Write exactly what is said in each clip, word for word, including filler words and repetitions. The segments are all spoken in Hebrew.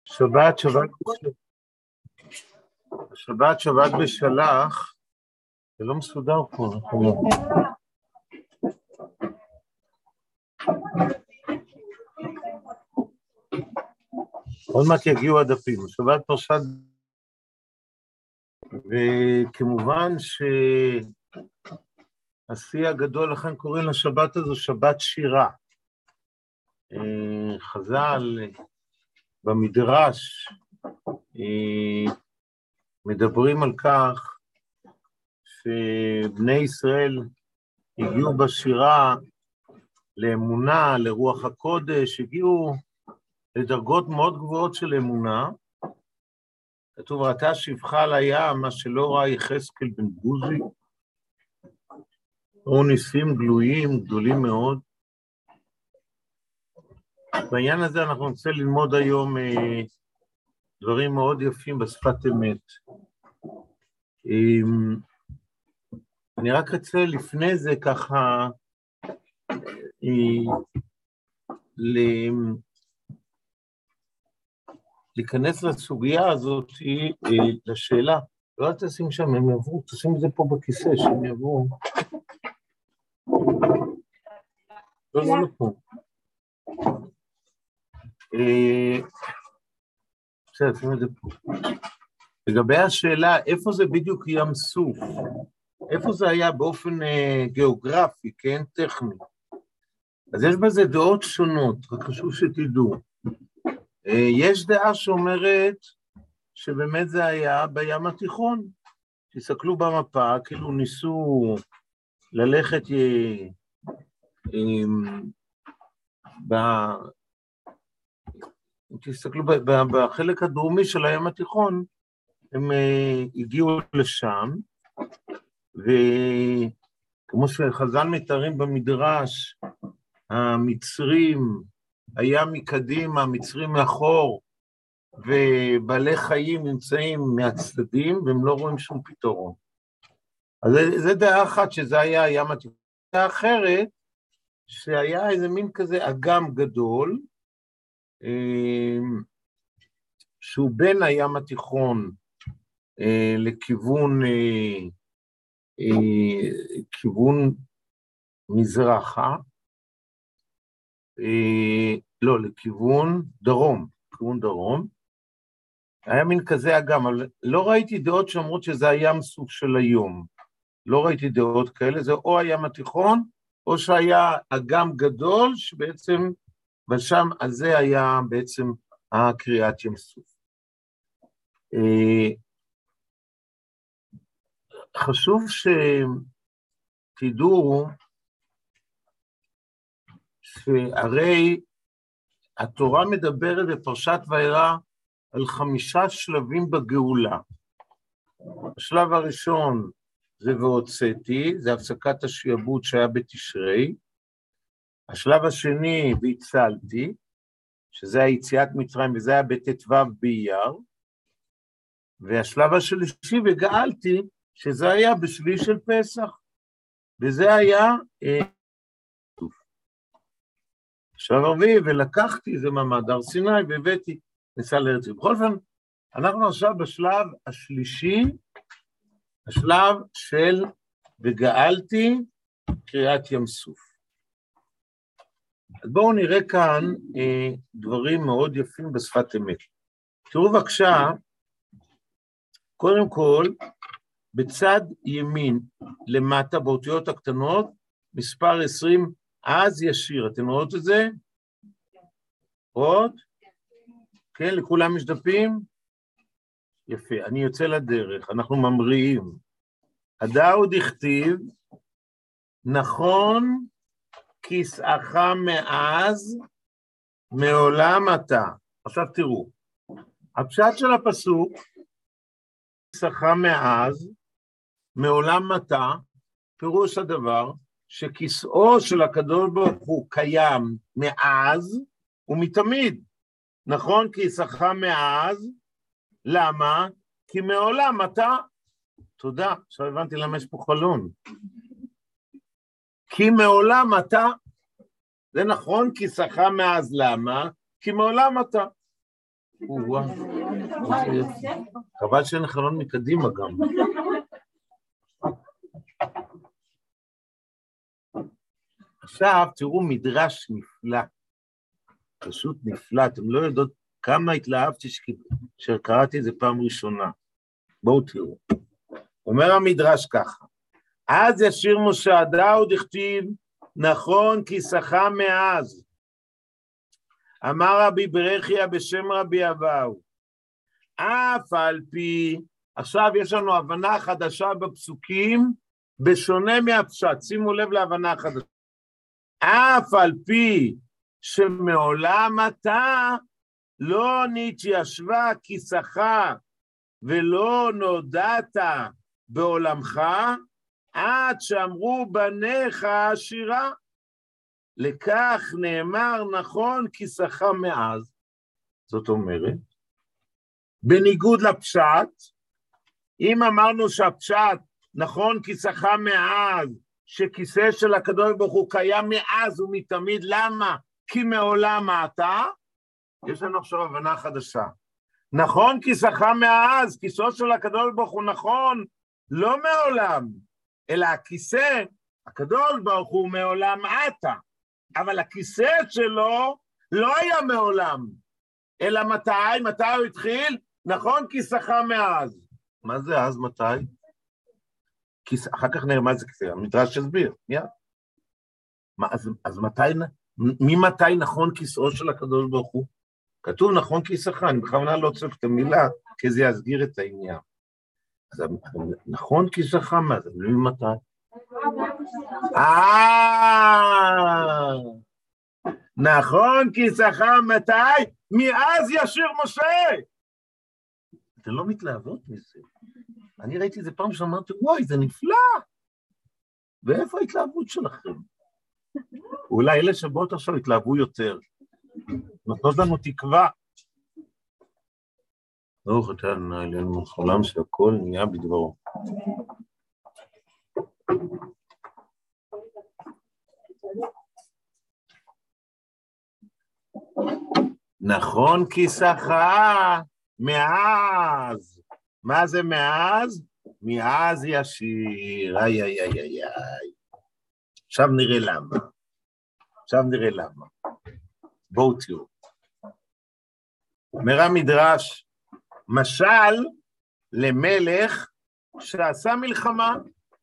שבת, שבת, שבת, שבת בשלח, זה לא מסודר פה, נכון? עוד מעט יגיעו הדפים, שבת פרשת, וכמובן שהשיא הגדול, לכן קוראים לשבת הזו שבת שירה. חז"ל במדרש מדברים על כך שבני ישראל הגיעו בשירה לאמונה, לרוח הקודש, הגיעו לדרגות מאוד גבוהות של אמונה. כתוב, ראתה שפחה על הים, מה שלא ראה יחזקאל בן בוזי, או ניסים גלויים, גדולים מאוד. בעניין הזה אנחנו נרצה ללמוד היום אה, דברים מאוד יפים בשפת אמת. אה, אני רק רוצה לפני זה ככה אה, ל... להיכנס לסוגיה הזאת, אה, לשאלה, לא אל תשים שם, הם יעברו, תשים את זה פה בכיסא, שהם יעברו. לא, לא, לא פה. בסדר, שים את זה פה. לגבי השאלה, איפה זה בדיוק ים סוף? איפה זה היה באופן אה, גיאוגרפי, כן, טכני? אז יש בזה דעות שונות, רק חשוב שתדעו. אה, יש דעה שאומרת שבאמת זה היה בים התיכון. תסתכלו במפה, כאילו ניסו ללכת אה, אה, ב... תסתכלו בחלק הדרומי של הים התיכון, הם הגיעו לשם, וכמו שחז"ל מתארים במדרש, המצרים, היה מקדימה, המצרים מאחור, ובעלי חיים נמצאים מהצדדים, והם לא רואים שום פתרון. אז זה דעה אחת שזה היה הים התיכון. דעה אחרת, שהיה איזה מין כזה אגם גדול, שהוא בין הים התיכון לכיוון כיוון מזרחה, לא, לכיוון דרום, כיוון דרום, היה מין כזה אגם, אבל לא ראיתי דעות שאומרות שזה הים סוף של היום, לא ראיתי דעות כאלה, זה או הים התיכון, או שהיה אגם גדול שבעצם ושם, אז זה היה בעצם הקריאת ים סוף. חשוב שתדעו שהרי התורה מדברת בפרשת וירא על חמישה שלבים בגאולה. השלב הראשון זה והוצאתי, זה הפסקת השעבוד שהיה בתשרי. השלב השני, והצלתי, שזה היציאת מצרים, וזה היה בט"ו באייר, והשלב השלישי, וגאלתי, שזה היה בשביל של פסח, וזה היה, אה, עכשיו הרביעי, ולקחתי, זה מעמד הר סיני, והבאתי, נסע לארץ. בכל אופן, אנחנו עכשיו בשלב השלישי, השלב של וגאלתי, קריאת ים סוף. אז בואו נראה כאן אה, דברים מאוד יפים בשפת אמת. תראו בבקשה, קודם כל, בצד ימין למטה, באותיות הקטנות, מספר עשרים, אז ישיר. אתם רואות את זה? עוד? כן, לכולם יש דפים? יפה, אני יוצא לדרך, אנחנו ממריאים. הדאו דכתיב, נכון, כיסאך מאז, מעולם אתה. עכשיו תראו, הפשט של הפסוק, כיסאך מאז, מעולם אתה, פירוש הדבר, שכיסאו של הקדוש ברוך הוא קיים מאז ומתמיד. נכון, כיסאך מאז, למה? כי מעולם אתה, תודה, עכשיו הבנתי למה יש פה חלון. כי מעולם אתה, זה נכון, כיסאך מאז, למה? כי מעולם אתה. חבל שאין חלון מקדימה גם. עכשיו תראו מדרש נפלא, פשוט נפלא, אתם לא יודעות כמה התלהבתי שקראתי את זה פעם ראשונה. בואו תראו. אומר המדרש ככה, אז ישיר משה עדה ודכתיב, נכון כי שכה מאז. אמר רבי ברכיה בשם רבי אבאו, אף על פי, עכשיו יש לנו הבנה חדשה בפסוקים, בשונה מהפשט, שימו לב להבנה חדשה. אף על פי שמעולם אתה לא נתיישבה כיסך ולא נודעת בעולמך, עד שאמרו בניך עשירה. לכך נאמר נכון כיסך מאז. זאת אומרת, בניגוד לפשט, אם אמרנו שהפשט נכון כיסך מאז, שכיסא של הקדוש ברוך הוא קיים מאז ומתמיד, למה? כי מעולם אתה, יש לנו עכשיו הבנה חדשה. נכון כיסך מאז, כיסאו של הקדוש ברוך הוא נכון, לא מעולם, אלא הכיסא, הקדוש ברוך הוא מעולם אתה, אבל הכיסא שלו לא היה מעולם, אלא מתי? מתי הוא התחיל? נכון כיסך מאז. מה זה אז מתי? כיס... אחר כך נראה מה זה כיסא, המדרש הסביר, מיד. מה, אז, אז מתי, ממתי נכון כיסאו של הקדוש ברוך הוא? כתוב נכון כיסך, אני בכוונה לא צריך את המילה, כי זה יסגיר את העניין. אז נכון כיסך, מה זה? ממתי? אה, נכון כיסך, מתי? מאז ישיר משה. אתם לא מתלהבות מזה. אני ראיתי את זה פעם שאמרתי, וואי, זה נפלא. ואיפה ההתלהבות שלכם? אולי אלה שבאות עכשיו התלהבו יותר. נותנות לנו תקווה. ברוך אתה ה' אלוהינו מלך שהכל נהיה בדברו. נכון כיסך מאז. מה זה מאז? מאז ישיר. איי איי איי איי איי. עכשיו נראה למה. עכשיו נראה למה. בואו תראו. אומר המדרש, משל למלך שעשה מלחמה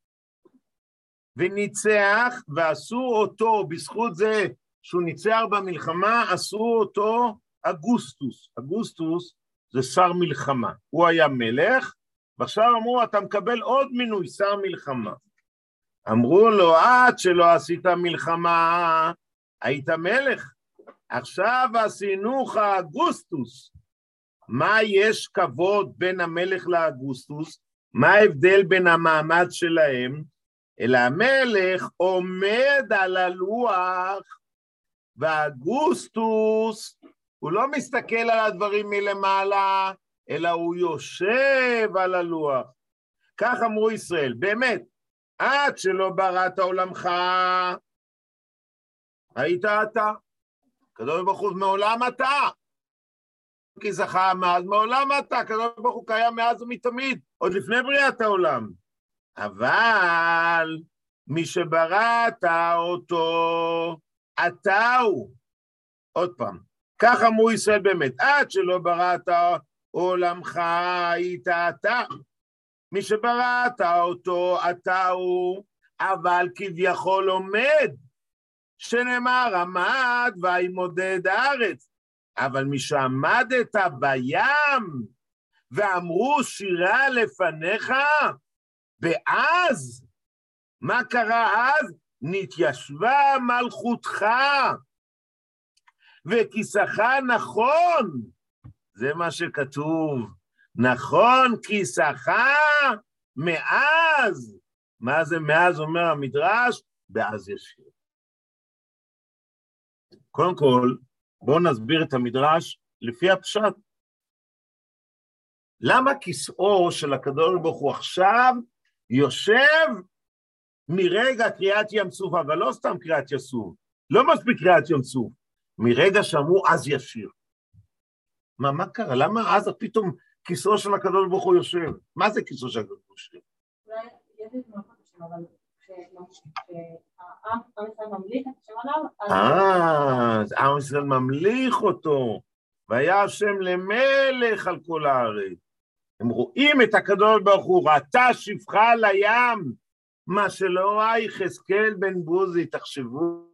וניצח, ועשו אותו, בזכות זה שהוא ניצח במלחמה, עשו אותו אגוסטוס. אגוסטוס זה שר מלחמה. הוא היה מלך, ועכשיו אמרו, אתה מקבל עוד מינוי, שר מלחמה. אמרו לו, עד שלא עשית מלחמה, היית מלך. עכשיו עשינוך אגוסטוס. מה יש כבוד בין המלך לאגוסטוס? מה ההבדל בין המעמד שלהם? אלא המלך עומד על הלוח, ואגוסטוס הוא לא מסתכל על הדברים מלמעלה, אלא הוא יושב על הלוח. כך אמרו ישראל, באמת, עד שלא בראת עולמך, היית אתה. הקדוש ברוך הוא מעולם אתה. כי זכה מאז מעולם אתה, הקדוש ברוך הוא קיים מאז ומתמיד, עוד לפני בריאת העולם. אבל מי שבראת אותו, אתה הוא. עוד פעם, כך אמרו ישראל באמת, עד שלא בראת עולמך, היית אתה. מי שבראת אותו, אתה הוא, אבל כביכול עומד, שנאמר עמד וימודד הארץ. אבל מי שעמדת בים, ואמרו שירה לפניך, ואז, מה קרה אז? נתיישבה מלכותך, וכיסך נכון, זה מה שכתוב, נכון כיסך מאז. מה זה מאז אומר המדרש? באז ישיר. קודם כל, בואו נסביר את המדרש לפי הפשט. למה כיסאו של הקדוש ברוך הוא עכשיו יושב מרגע קריאת ים סוף, אבל לא סתם קריאת ים סוף, לא מספיק קריאת ים סוף, מרגע שאמרו אז ישיר. מה, מה קרה? למה אז פתאום כיסאו של הקדוש ברוך הוא יושב? מה זה כיסאו של הקדוש ברוך הוא יושב? אולי יש את מערכות השם, אבל כשהעם ישראל ממליך את השם עליו, אה, אז עם ישראל ממליך אותו, והיה השם למלך על כל הארץ. הם רואים את הקדוש ברוך הוא, ראתה שפחה לים, מה שלא ראה יחזקאל בן בוזי, תחשבו.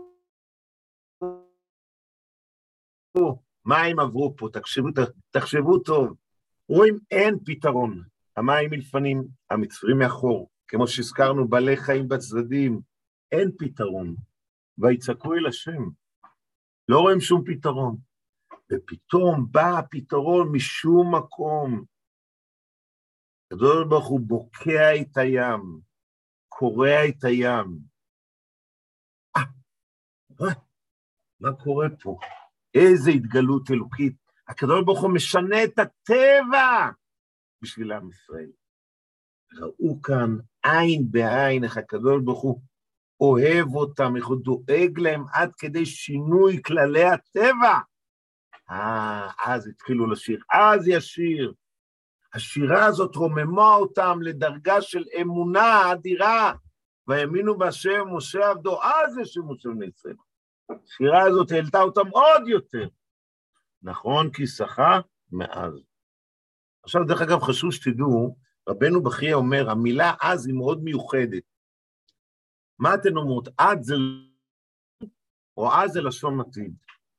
מה הם עברו פה, תחשבו, תחשבו טוב. רואים אין פתרון, המים מלפנים, המצרים מאחור, כמו שהזכרנו, בעלי חיים בצדדים, אין פתרון, ויצעקו אל השם, לא רואים שום פתרון, ופתאום בא הפתרון משום מקום, הקדוש ברוך הוא בוקע את הים, קורע את הים, אה, אה, מה קורה פה? איזה התגלות אלוקית, הקדוש ברוך הוא משנה את הטבע בשביל עם ישראל. ראו כאן עין בעין איך הקדוש ברוך הוא אוהב אותם, איך הוא דואג להם עד כדי שינוי כללי הטבע. אה, אז התחילו לשיר, אז ישיר. השירה הזאת רוממה אותם לדרגה של אמונה אדירה, והאמינו בהשם משה עבדו, אז יש משה בני ישראל. השירה הזאת העלתה אותם עוד יותר. נכון, כי שחה מאז. עכשיו, דרך אגב, חשוב שתדעו, רבנו בחייא אומר, המילה אז היא מאוד מיוחדת. מה אתן אומרות? עד זה, או אז זה לשון עתיד?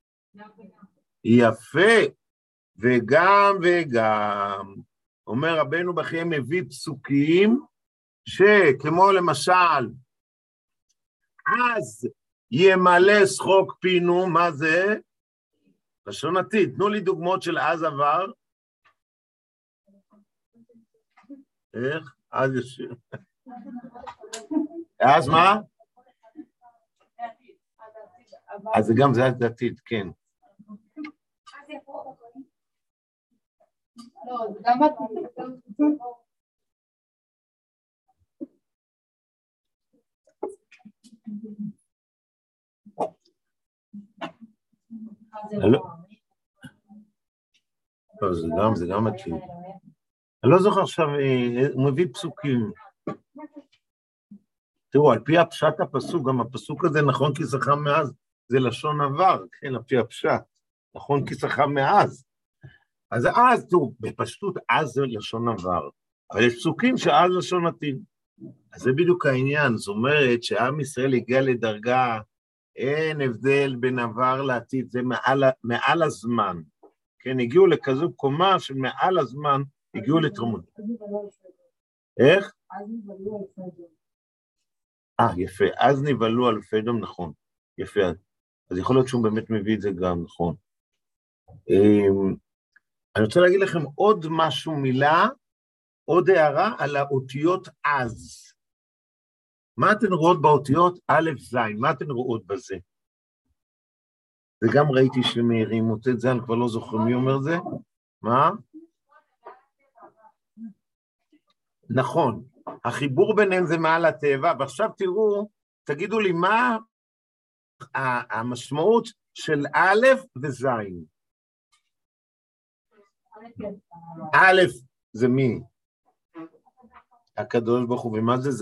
יפה, וגם וגם. אומר רבנו בחייא מביא פסוקים, שכמו למשל, אז ימלא שחוק פינו, מה זה? לשון עתיד. תנו לי דוגמאות של אז עבר. איך? אז ישיר. אז מה? אז זה גם זה אז עתיד, כן. לא, זה גם עתיד. לא, זה גם, זה גם עתיד. אני לא זוכר עכשיו, הוא מביא פסוקים. תראו, על פי הפשט הפסוק, גם הפסוק הזה נכון כי שחה מאז, זה לשון עבר, כן, על פי הפשט, נכון כי שחה מאז. אז אז, תראו, בפשטות אז זה לשון עבר, אבל יש פסוקים שאז לשון עתיד. אז זה בדיוק העניין, זאת אומרת שעם ישראל הגיע לדרגה, אין הבדל בין עבר לעתיד, זה מעל, מעל הזמן. כן, הגיעו לכזו קומה שמעל הזמן הגיעו לתרומות. איך? אה, יפה, אז נבלו על פדום, נכון, יפה, אז יכול להיות שהוא באמת מביא את זה גם, נכון. אני רוצה להגיד לכם עוד משהו, מילה, עוד הערה על האותיות אז. מה אתן רואות באותיות א' ז', מה אתן רואות בזה? וגם ראיתי שמאירים מוצאת זה, אני כבר לא זוכר מי אומר זה. מה? נכון, החיבור ביניהם זה מעל הטבע, ועכשיו תראו, תגידו לי מה המשמעות של א' וז'. א' זה מי? הקדוש ברוך הוא, ומה זה ז'?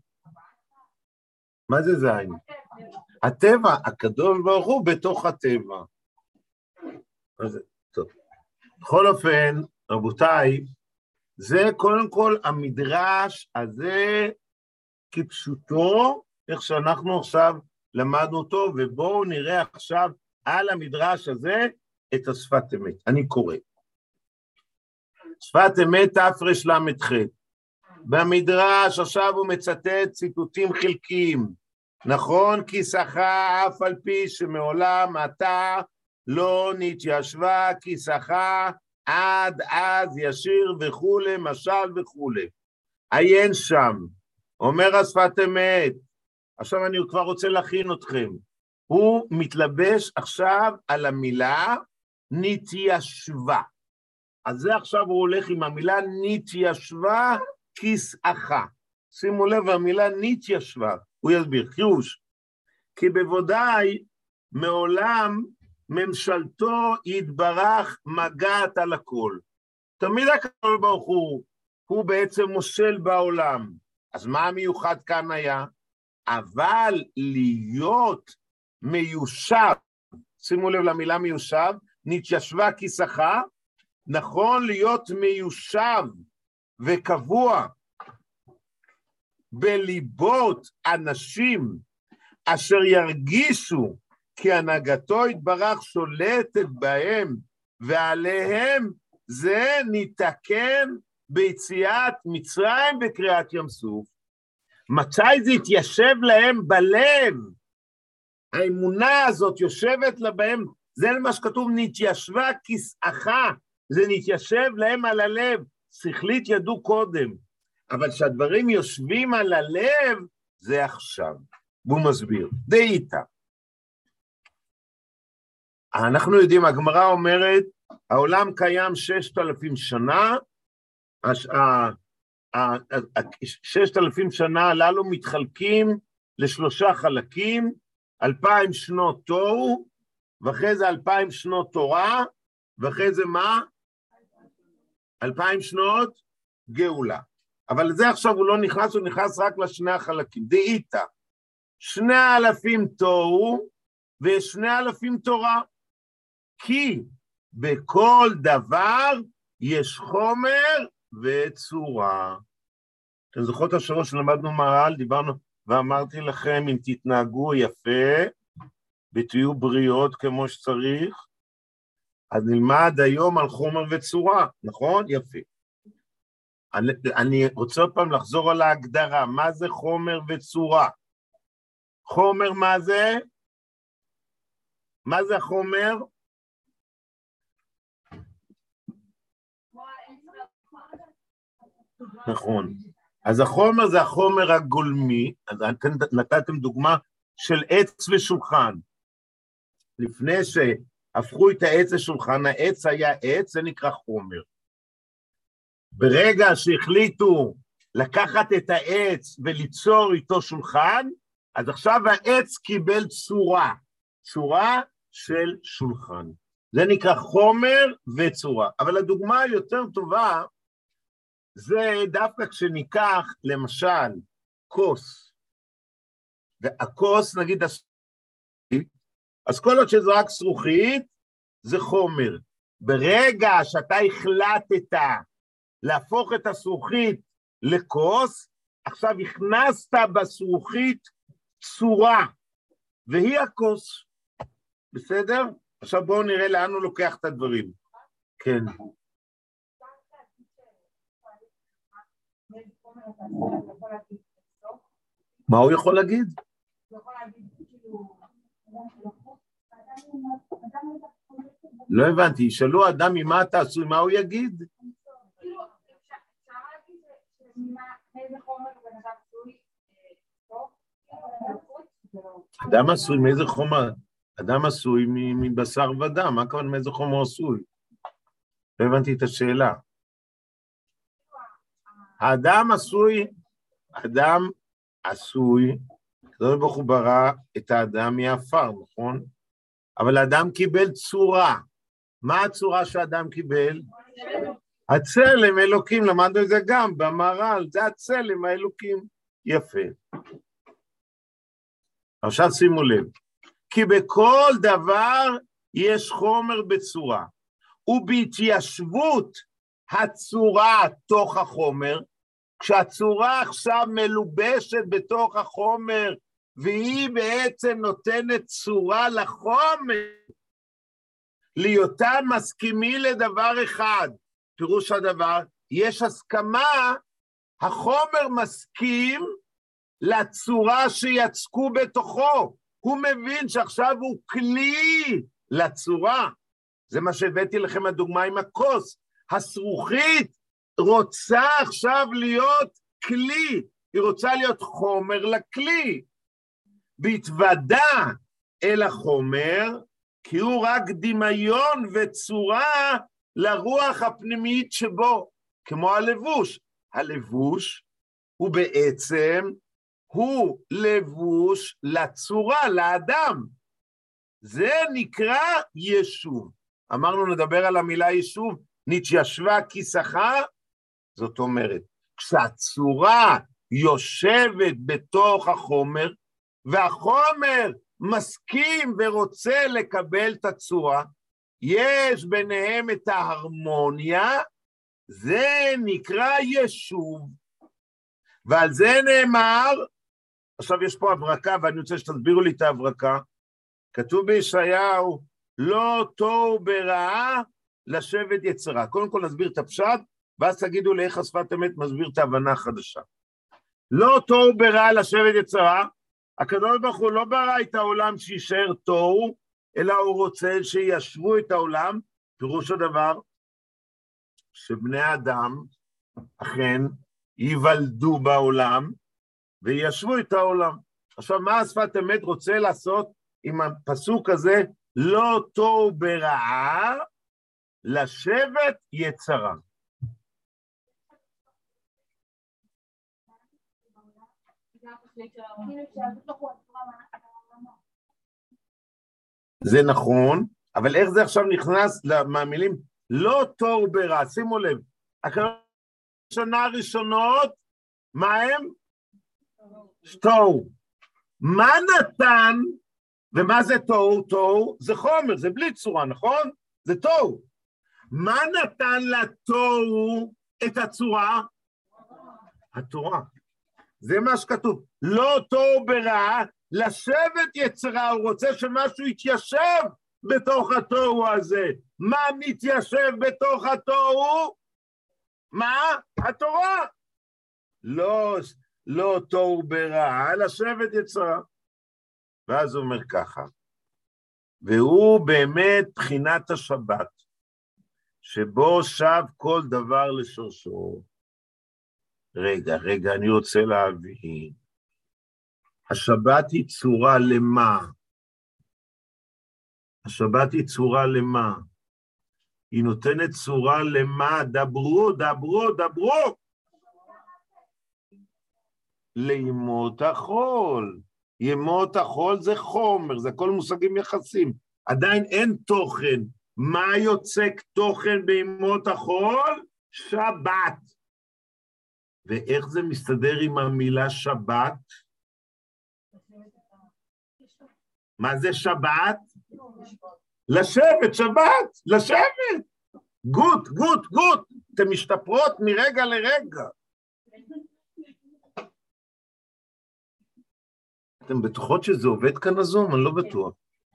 מה זה ז'? הטבע, הקדוש ברוך הוא בתוך הטבע. אז, טוב. בכל אופן, רבותיי, זה קודם כל המדרש הזה כפשוטו, איך שאנחנו עכשיו למדנו אותו, ובואו נראה עכשיו על המדרש הזה את השפת אמת. אני קורא. שפת אמת תפרש למ"ח. במדרש עכשיו הוא מצטט ציטוטים חלקיים. נכון כי שחה אף על פי שמעולם אתה לא נתיישבה כי שחה עד אז ישיר וכולי, משל וכולי. עיין שם, אומר השפת אמת, עכשיו אני כבר רוצה להכין אתכם, הוא מתלבש עכשיו על המילה נתיישבה. אז זה עכשיו הוא הולך עם המילה נתיישבה כסאחה. שימו לב, המילה נתיישבה, הוא יסביר, חירוש. כי בוודאי מעולם ממשלתו יתברך מגעת על הכל. תמיד הקדוש ברוך הוא, הוא בעצם מושל בעולם. אז מה המיוחד כאן היה? אבל להיות מיושב, שימו לב למילה מיושב, נתיישבה כיסחה, נכון להיות מיושב וקבוע בליבות אנשים אשר ירגישו כי הנהגתו יתברך שולטת בהם ועליהם, זה ניתקן ביציאת מצרים בקריאת ים סוף. מתי זה התיישב להם בלב? האמונה הזאת יושבת לבהם, זה מה שכתוב, נתיישבה כיסאך, זה נתיישב להם על הלב, שכלית ידעו קודם, אבל שהדברים יושבים על הלב, זה עכשיו. והוא מסביר, דאיתא. אנחנו יודעים, הגמרא אומרת, העולם קיים ששת אלפים שנה, ששת אלפים שנה הללו מתחלקים לשלושה חלקים, אלפיים שנות תוהו, ואחרי זה אלפיים שנות תורה, ואחרי זה מה? אלפיים שנות גאולה. אבל זה עכשיו הוא לא נכנס, הוא נכנס רק לשני החלקים. דאיתא, שני אלפים תוהו, ושני אלפים תורה. כי בכל דבר יש חומר וצורה. אתם זוכרות השבוע שלמדנו מהר"ל, דיברנו, ואמרתי לכם, אם תתנהגו יפה, ותהיו בריאות כמו שצריך, אז נלמד היום על חומר וצורה, נכון? יפה. אני, אני רוצה עוד פעם לחזור על ההגדרה, מה זה חומר וצורה? חומר מה זה? מה זה החומר? נכון. אז החומר זה החומר הגולמי, אז אתם נתתם דוגמה של עץ ושולחן. לפני שהפכו את העץ לשולחן, העץ היה עץ, זה נקרא חומר. ברגע שהחליטו לקחת את העץ וליצור איתו שולחן, אז עכשיו העץ קיבל צורה, צורה של שולחן. זה נקרא חומר וצורה. אבל הדוגמה היותר טובה, זה דווקא כשניקח למשל כוס, והכוס נגיד הזכוכית, אז כל עוד שזה רק זכוכית, זה חומר. ברגע שאתה החלטת להפוך את הזכוכית לכוס, עכשיו הכנסת בזכוכית צורה, והיא הכוס. בסדר? עכשיו בואו נראה לאן הוא לוקח את הדברים. כן. מה הוא יכול להגיד? לא הבנתי, ישאלו אדם ממה אתה עשוי, מה הוא יגיד? אדם עשוי מאיזה חומר? אדם עשוי מבשר ודם, מה כמובן מאיזה חומר עשוי? לא הבנתי את השאלה. האדם עשוי, אדם עשוי, הקדוש ברוך הוא ברא את האדם מעפר, נכון? אבל האדם קיבל צורה. מה הצורה שהאדם קיבל? הצלם אלוקים, למדנו את זה גם במהר"ל, זה הצלם האלוקים. יפה. עכשיו שימו לב, כי בכל דבר יש חומר בצורה, ובהתיישבות הצורה תוך החומר, כשהצורה עכשיו מלובשת בתוך החומר, והיא בעצם נותנת צורה לחומר, להיותם מסכימים לדבר אחד. פירוש הדבר, יש הסכמה, החומר מסכים לצורה שיצקו בתוכו. הוא מבין שעכשיו הוא כלי לצורה. זה מה שהבאתי לכם הדוגמה עם הכוס. הזכוכית רוצה עכשיו להיות כלי, היא רוצה להיות חומר לכלי. בהתוודע אל החומר, כי הוא רק דמיון וצורה לרוח הפנימית שבו, כמו הלבוש. הלבוש הוא בעצם, הוא לבוש לצורה, לאדם. זה נקרא יישוב. אמרנו נדבר על המילה יישוב, נתיישבה כיסחה, זאת אומרת, כשהצורה יושבת בתוך החומר, והחומר מסכים ורוצה לקבל את הצורה, יש ביניהם את ההרמוניה, זה נקרא יישוב. ועל זה נאמר, עכשיו יש פה הברקה, ואני רוצה שתסבירו לי את ההברקה, כתוב בישעיהו, לא תוהו ברעה לשבת יצרה. קודם כל נסביר את הפשט, ואז תגידו לי איך השפת אמת מסביר את ההבנה החדשה. לא תוהו ברעה לשבת יצרה, הקדוש ברוך הוא לא ברא את העולם שישאר תוהו, אלא הוא רוצה שישבו את העולם, פירוש הדבר, שבני האדם אכן ייוולדו בעולם, וישבו את העולם. עכשיו, מה השפת אמת רוצה לעשות עם הפסוק הזה? לא תוהו ברעה, לשבת יצרה. זה נכון, אבל איך זה עכשיו נכנס מהמילים לא תוהו ברעה? שימו לב, השנה הראשונות, מה הם? תוהו. מה נתן, ומה זה תוהו? תוהו זה חומר, זה בלי צורה, נכון? זה תוהו. מה נתן לתוהו את הצורה? התורה. זה מה שכתוב. לא תוהו ברעה, לשבת יצרה, הוא רוצה שמשהו יתיישב בתוך התוהו הזה. מה מתיישב בתוך התוהו? מה? התורה. לא, לא תוהו ברעה, לשבת יצרה. ואז הוא אומר ככה, והוא באמת בחינת השבת, שבו שב כל דבר לשורשו. רגע, רגע, אני רוצה להבין. השבת היא צורה למה? השבת היא צורה למה? היא נותנת צורה למה? דברו, דברו, דברו. לימות החול. ימות החול זה חומר, זה כל מושגים יחסים. עדיין אין תוכן. מה יוצק תוכן בימות החול? שבת. ואיך זה מסתדר עם המילה שבת? מה זה שבת? לשבת, שבת, לשבת. גוט, גוט, גוט. אתם משתפרות מרגע לרגע. אתם בטוחות שזה עובד כאן הזום? אני לא בטוח.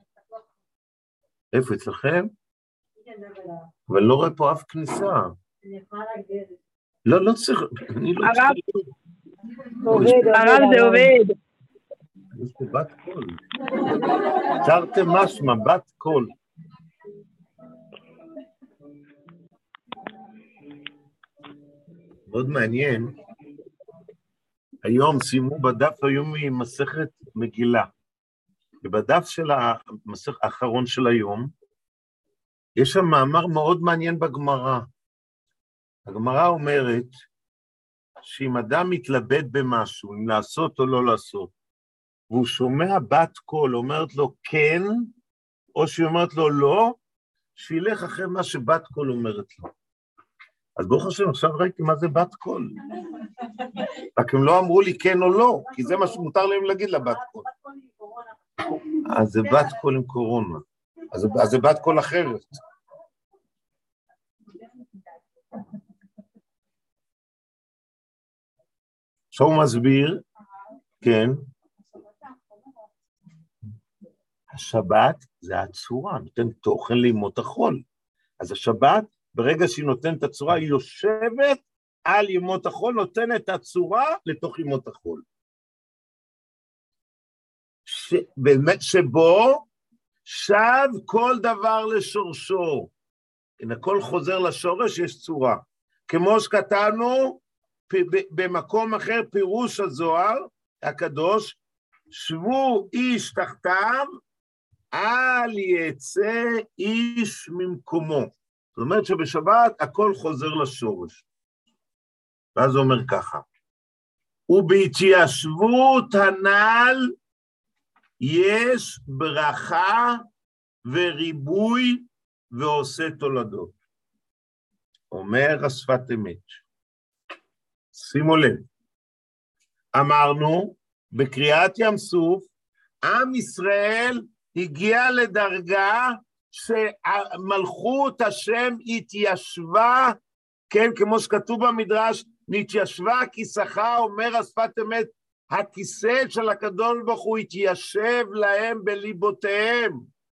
איפה אצלכם? אבל לא רואה פה אף כניסה. לא, לא צריך, אני לא צריך. הרב זה עובד. יש פה בת קול. תרתי משמע, בת קול. מאוד מעניין. היום סיימו בדף היומי מסכת מגילה. ובדף של המסכת האחרון של היום, יש שם מאמר מאוד מעניין בגמרא. הגמרא אומרת שאם אדם מתלבט במשהו, אם לעשות או לא לעשות, והוא שומע בת קול, אומרת לו כן, או שהיא אומרת לו לא, שילך אחרי מה שבת קול אומרת לו. אז ברוך השם, עכשיו ראיתי מה זה בת קול. רק הם לא אמרו לי כן או לא, כי זה מה שמותר להם להגיד לבת קול. אז זה בת קול עם קורונה. אז זה בת קול אחרת. עכשיו הוא מסביר, כן, השבת זה הצורה, נותן תוכן לימות החול. אז השבת, ברגע שהיא נותנת את הצורה, היא יושבת על ימות החול, נותנת את הצורה לתוך ימות החול. ש... באמת שבו שב כל דבר לשורשו. אם הכל חוזר לשורש, יש צורה. כמו שכתבנו, במקום אחר פירוש הזוהר הקדוש, שבו איש תחתיו, אל יצא איש ממקומו. זאת אומרת שבשבת הכל חוזר לשורש. ואז הוא אומר ככה, ובהתיישבות הנ"ל יש ברכה וריבוי ועושה תולדות. אומר השפת אמת. שימו לב, אמרנו, בקריאת ים סוף, עם ישראל הגיע לדרגה שמלכות השם התיישבה, כן, כמו שכתוב במדרש, נתיישבה כיסחה, אומר השפת אמת, הכיסא של הקדוש ברוך הוא התיישב להם בליבותיהם.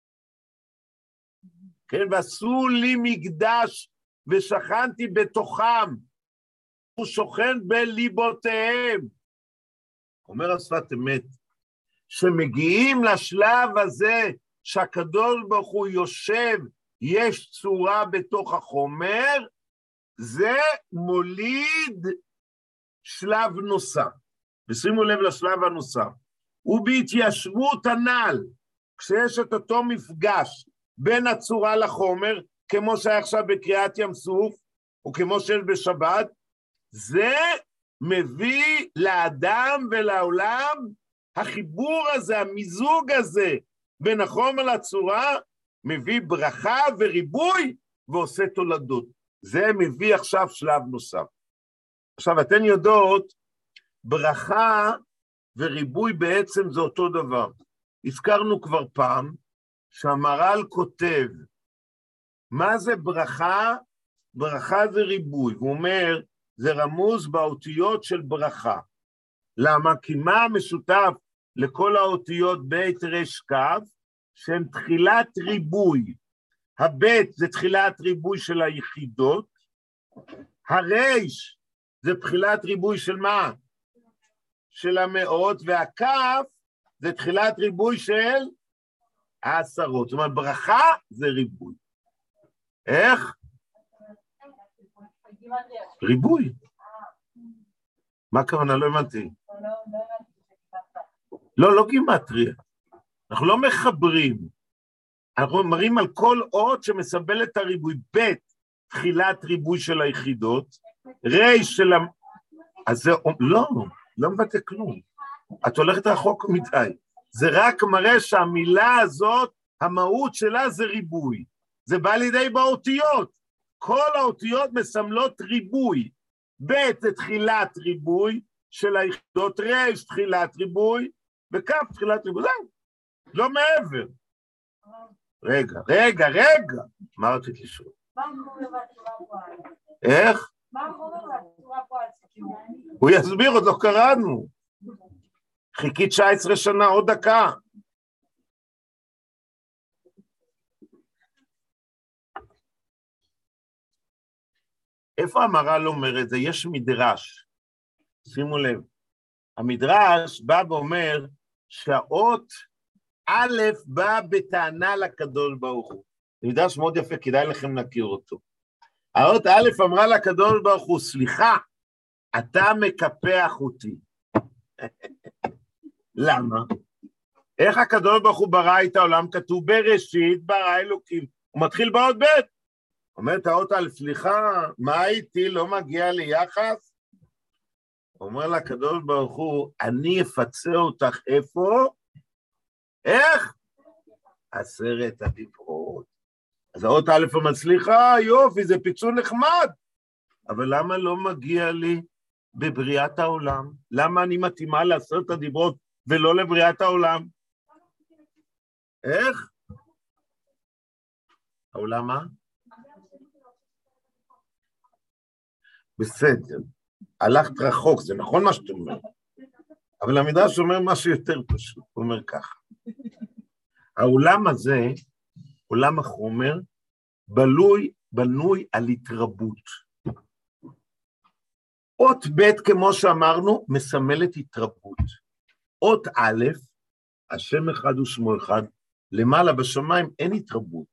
כן, ועשו לי מקדש ושכנתי בתוכם, הוא שוכן בליבותיהם. אומר השפת אמת, שמגיעים לשלב הזה, שהקדוש ברוך הוא יושב, יש צורה בתוך החומר, זה מוליד שלב נוסף. ושימו לב לשלב הנוסף. ובהתיישבות הנ"ל, כשיש את אותו מפגש בין הצורה לחומר, כמו שהיה עכשיו בקריאת ים סוף, או כמו שיש בשבת, זה מביא לאדם ולעולם, החיבור הזה, המיזוג הזה, בין החומר לצורה, מביא ברכה וריבוי, ועושה תולדות. זה מביא עכשיו שלב נוסף. עכשיו, אתן יודעות, ברכה וריבוי בעצם זה אותו דבר. הזכרנו כבר פעם, שהמהר"ל כותב, מה זה ברכה? ברכה זה ריבוי. הוא אומר, זה רמוז באותיות של ברכה. למה? כי מה המשותף לכל האותיות בית רש קו, שהן תחילת ריבוי. הבית זה תחילת ריבוי של היחידות, הרש זה תחילת ריבוי של מה? של המאות, והכף זה תחילת ריבוי של העשרות. זאת אומרת, ברכה זה ריבוי. איך? ריבוי. מה הכוונה? לא הבנתי. לא, לא גימטריה. אנחנו לא מחברים. אנחנו מראים על כל אות שמסבל את הריבוי. ב' תחילת ריבוי של היחידות, ר' של... אז זה... לא, לא מבטא כלום. את הולכת רחוק מדי. זה רק מראה שהמילה הזאת, המהות שלה זה ריבוי. זה בא לידי באותיות. כל האותיות מסמלות ריבוי. ב' זה תחילת ריבוי של היחידות, ר' תחילת ריבוי, וכף תחילת ריבוי. זהו, לא מעבר. רגע, רגע, רגע. מה רצית לשאול? מה החומר והצורה פועל? איך? מה החומר והצורה פועל? הוא יסביר, עוד לא קראנו. חיכי תשע עשרה שנה, עוד דקה. איפה המהר"ל אומר את זה? יש מדרש. שימו לב. המדרש בא ואומר שהאות א' בא בטענה לקדוש ברוך הוא. מדרש מאוד יפה, כדאי לכם להכיר אותו. האות א' אמרה לקדוש ברוך הוא, סליחה, אתה מקפח אותי. למה? איך הקדוש ברוך הוא ברא את העולם? כתוב בראשית, ברא אלוקים. הוא מתחיל באות ב'. אומרת האות א', סליחה, מה איתי? לא מגיע לי יחס? אומר לקדוש ברוך הוא, אני אפצה אותך איפה? איך? עשרת הדיברות. אז האות א' המצליחה, יופי, זה פיצול נחמד. אבל למה לא מגיע לי בבריאת העולם? למה אני מתאימה לעשרת הדיברות ולא לבריאת העולם? איך? העולם מה? בסדר, הלכת רחוק, זה נכון מה שאתה אומר. אבל המדרש אומר משהו יותר פשוט, הוא אומר ככה. העולם הזה, עולם החומר, בלוי, בנוי על התרבות. אות ב' כמו שאמרנו, מסמלת התרבות. אות א', השם אחד ושמו אחד, למעלה בשמיים אין התרבות.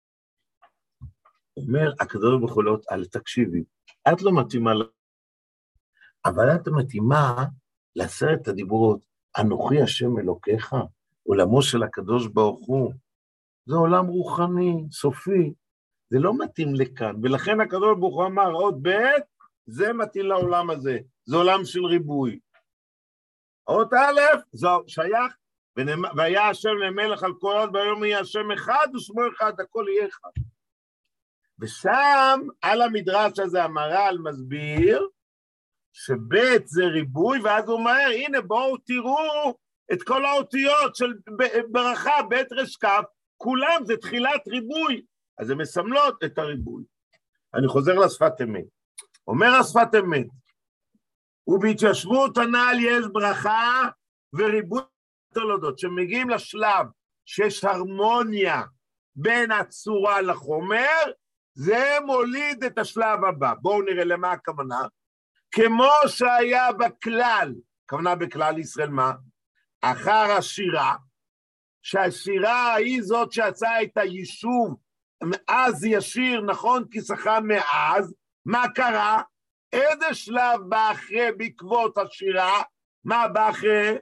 אומר, הקדוש ברוך הוא לאות א', תקשיבי, את לא מתאימה, אבל את מתאימה לעשרת הדיברות, אנוכי השם אלוקיך, עולמו של הקדוש ברוך הוא, זה עולם רוחני, סופי, זה לא מתאים לכאן, ולכן הקדוש ברוך הוא אמר, עוד ב' זה מתאים לעולם הזה, זה עולם של ריבוי. עוד א', זה שייך והיה השם למלך על כל עוד, והיום יהיה השם אחד ושמו אחד, הכל יהיה אחד. ושם על המדרש הזה המהר"ל מסביר, שבית זה ריבוי, ואז הוא אומר, הנה בואו תראו את כל האותיות של ברכה, בית רשקף, כולם זה תחילת ריבוי, אז הן מסמלות את הריבוי. אני חוזר לשפת אמת. אומר השפת אמת, ובהתיישבות הנ"ל יש ברכה וריבוי תולדות, שמגיעים לשלב שיש הרמוניה בין הצורה לחומר, זה מוליד את השלב הבא. בואו נראה למה הכוונה. כמו שהיה בכלל, הכוונה בכלל ישראל מה? אחר השירה, שהשירה היא זאת שעשה את היישוב, אז ישיר, נכון, כי שכה מאז, מה קרה? איזה שלב בא אחרי בעקבות השירה? מה בא אחרי?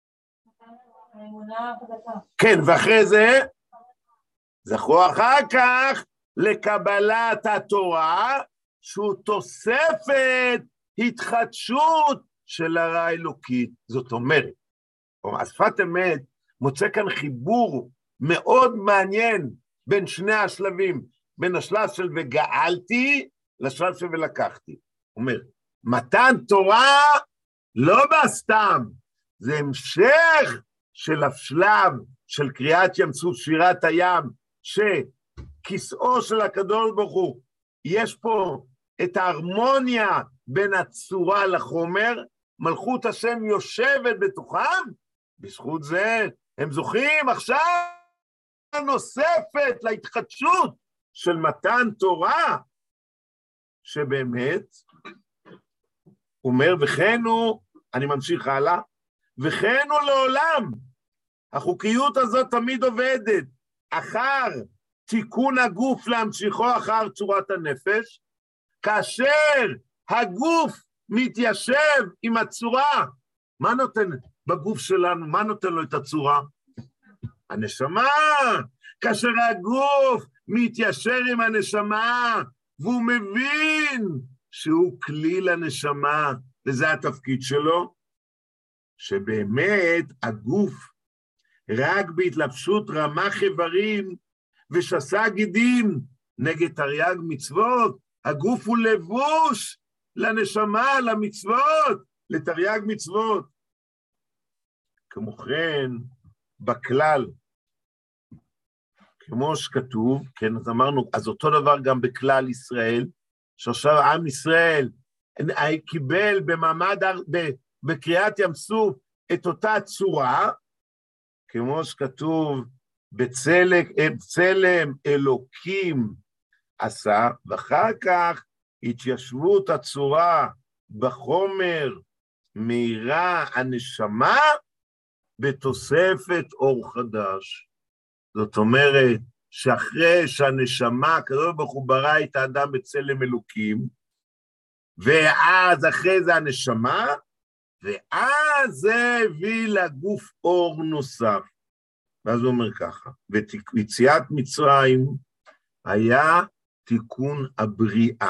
כן, ואחרי זה? זכו אחר כך לקבלת התורה, שהוא תוספת התחדשות של הרע האלוקית. זאת אומרת, השפת אמת מוצא כאן חיבור מאוד מעניין בין שני השלבים, בין השלב של וגאלתי לשלב של ולקחתי. אומר, מתן תורה לא בסתם, זה המשך של השלב של קריאת ים סוף, שירת הים, שכיסאו של הקדוש ברוך הוא, יש פה את ההרמוניה בין הצורה לחומר, מלכות השם יושבת בתוכם, בזכות זה הם זוכים עכשיו נוספת להתחדשות של מתן תורה, שבאמת, אומר, וכן הוא, אני ממשיך הלאה, וכן הוא לעולם, החוקיות הזאת תמיד עובדת, אחר תיקון הגוף להמשיכו אחר צורת הנפש, כאשר הגוף מתיישב עם הצורה, מה נותן בגוף שלנו, מה נותן לו את הצורה? הנשמה, כאשר הגוף מתיישר עם הנשמה, והוא מבין שהוא כלי לנשמה, וזה התפקיד שלו, שבאמת הגוף, רק בהתלבשות רמ"ח איברים ושס"ה גידים נגד תרי"ג מצוות, הגוף הוא לבוש לנשמה, למצוות, לתרי"ג מצוות. כמו כן, בכלל, כמו שכתוב, כן, אז אמרנו, אז אותו דבר גם בכלל ישראל, שעכשיו עם ישראל קיבל במעמד, בקריאת ים סוף, את אותה צורה, כמו שכתוב, בצלם, בצלם אלוקים עשה, ואחר כך התיישבות הצורה בחומר מהירה הנשמה, בתוספת אור חדש. זאת אומרת, שאחרי שהנשמה, הקדוש ברוך הוא ברא את האדם בצלם אלוקים, ואז אחרי זה הנשמה, ואז זה הביא לגוף אור נוסף. ואז הוא אומר ככה, ויציאת מצרים היה תיקון הבריאה.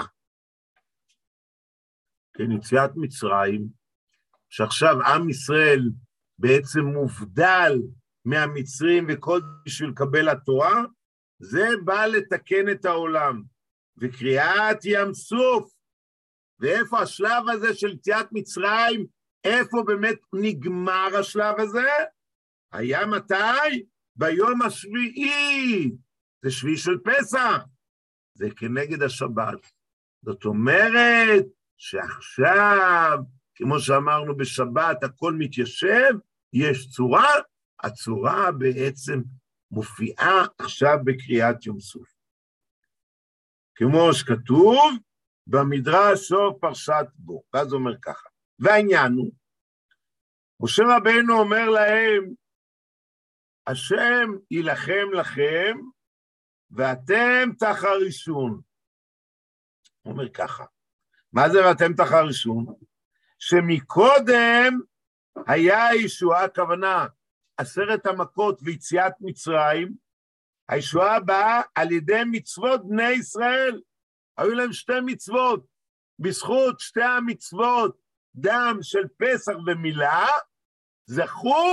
כן, יציאת מצרים, שעכשיו עם ישראל בעצם מובדל מהמצרים וכל בשביל לקבל התורה, זה בא לתקן את העולם. וקריאת ים סוף, ואיפה השלב הזה של יציאת מצרים, איפה באמת נגמר השלב הזה? היה מתי? ביום השביעי, זה שביעי של פסח, זה כנגד השבת. זאת אומרת שעכשיו, כמו שאמרנו בשבת, הכל מתיישב, יש צורה, הצורה בעצם מופיעה עכשיו בקריאת ים סוף. כמו שכתוב, במדרש סוף פרשת בו, ואז אומר ככה, והעניין הוא, משה רבנו אומר להם, השם ילחם לכם, ואתם תחרישון. הוא אומר ככה, מה זה ואתם תחרישון? שמקודם היה הישועה, הכוונה, עשרת המכות ויציאת מצרים, הישועה באה על ידי מצוות בני ישראל, היו להם שתי מצוות, בזכות שתי המצוות, דם של פסח ומילה, זכו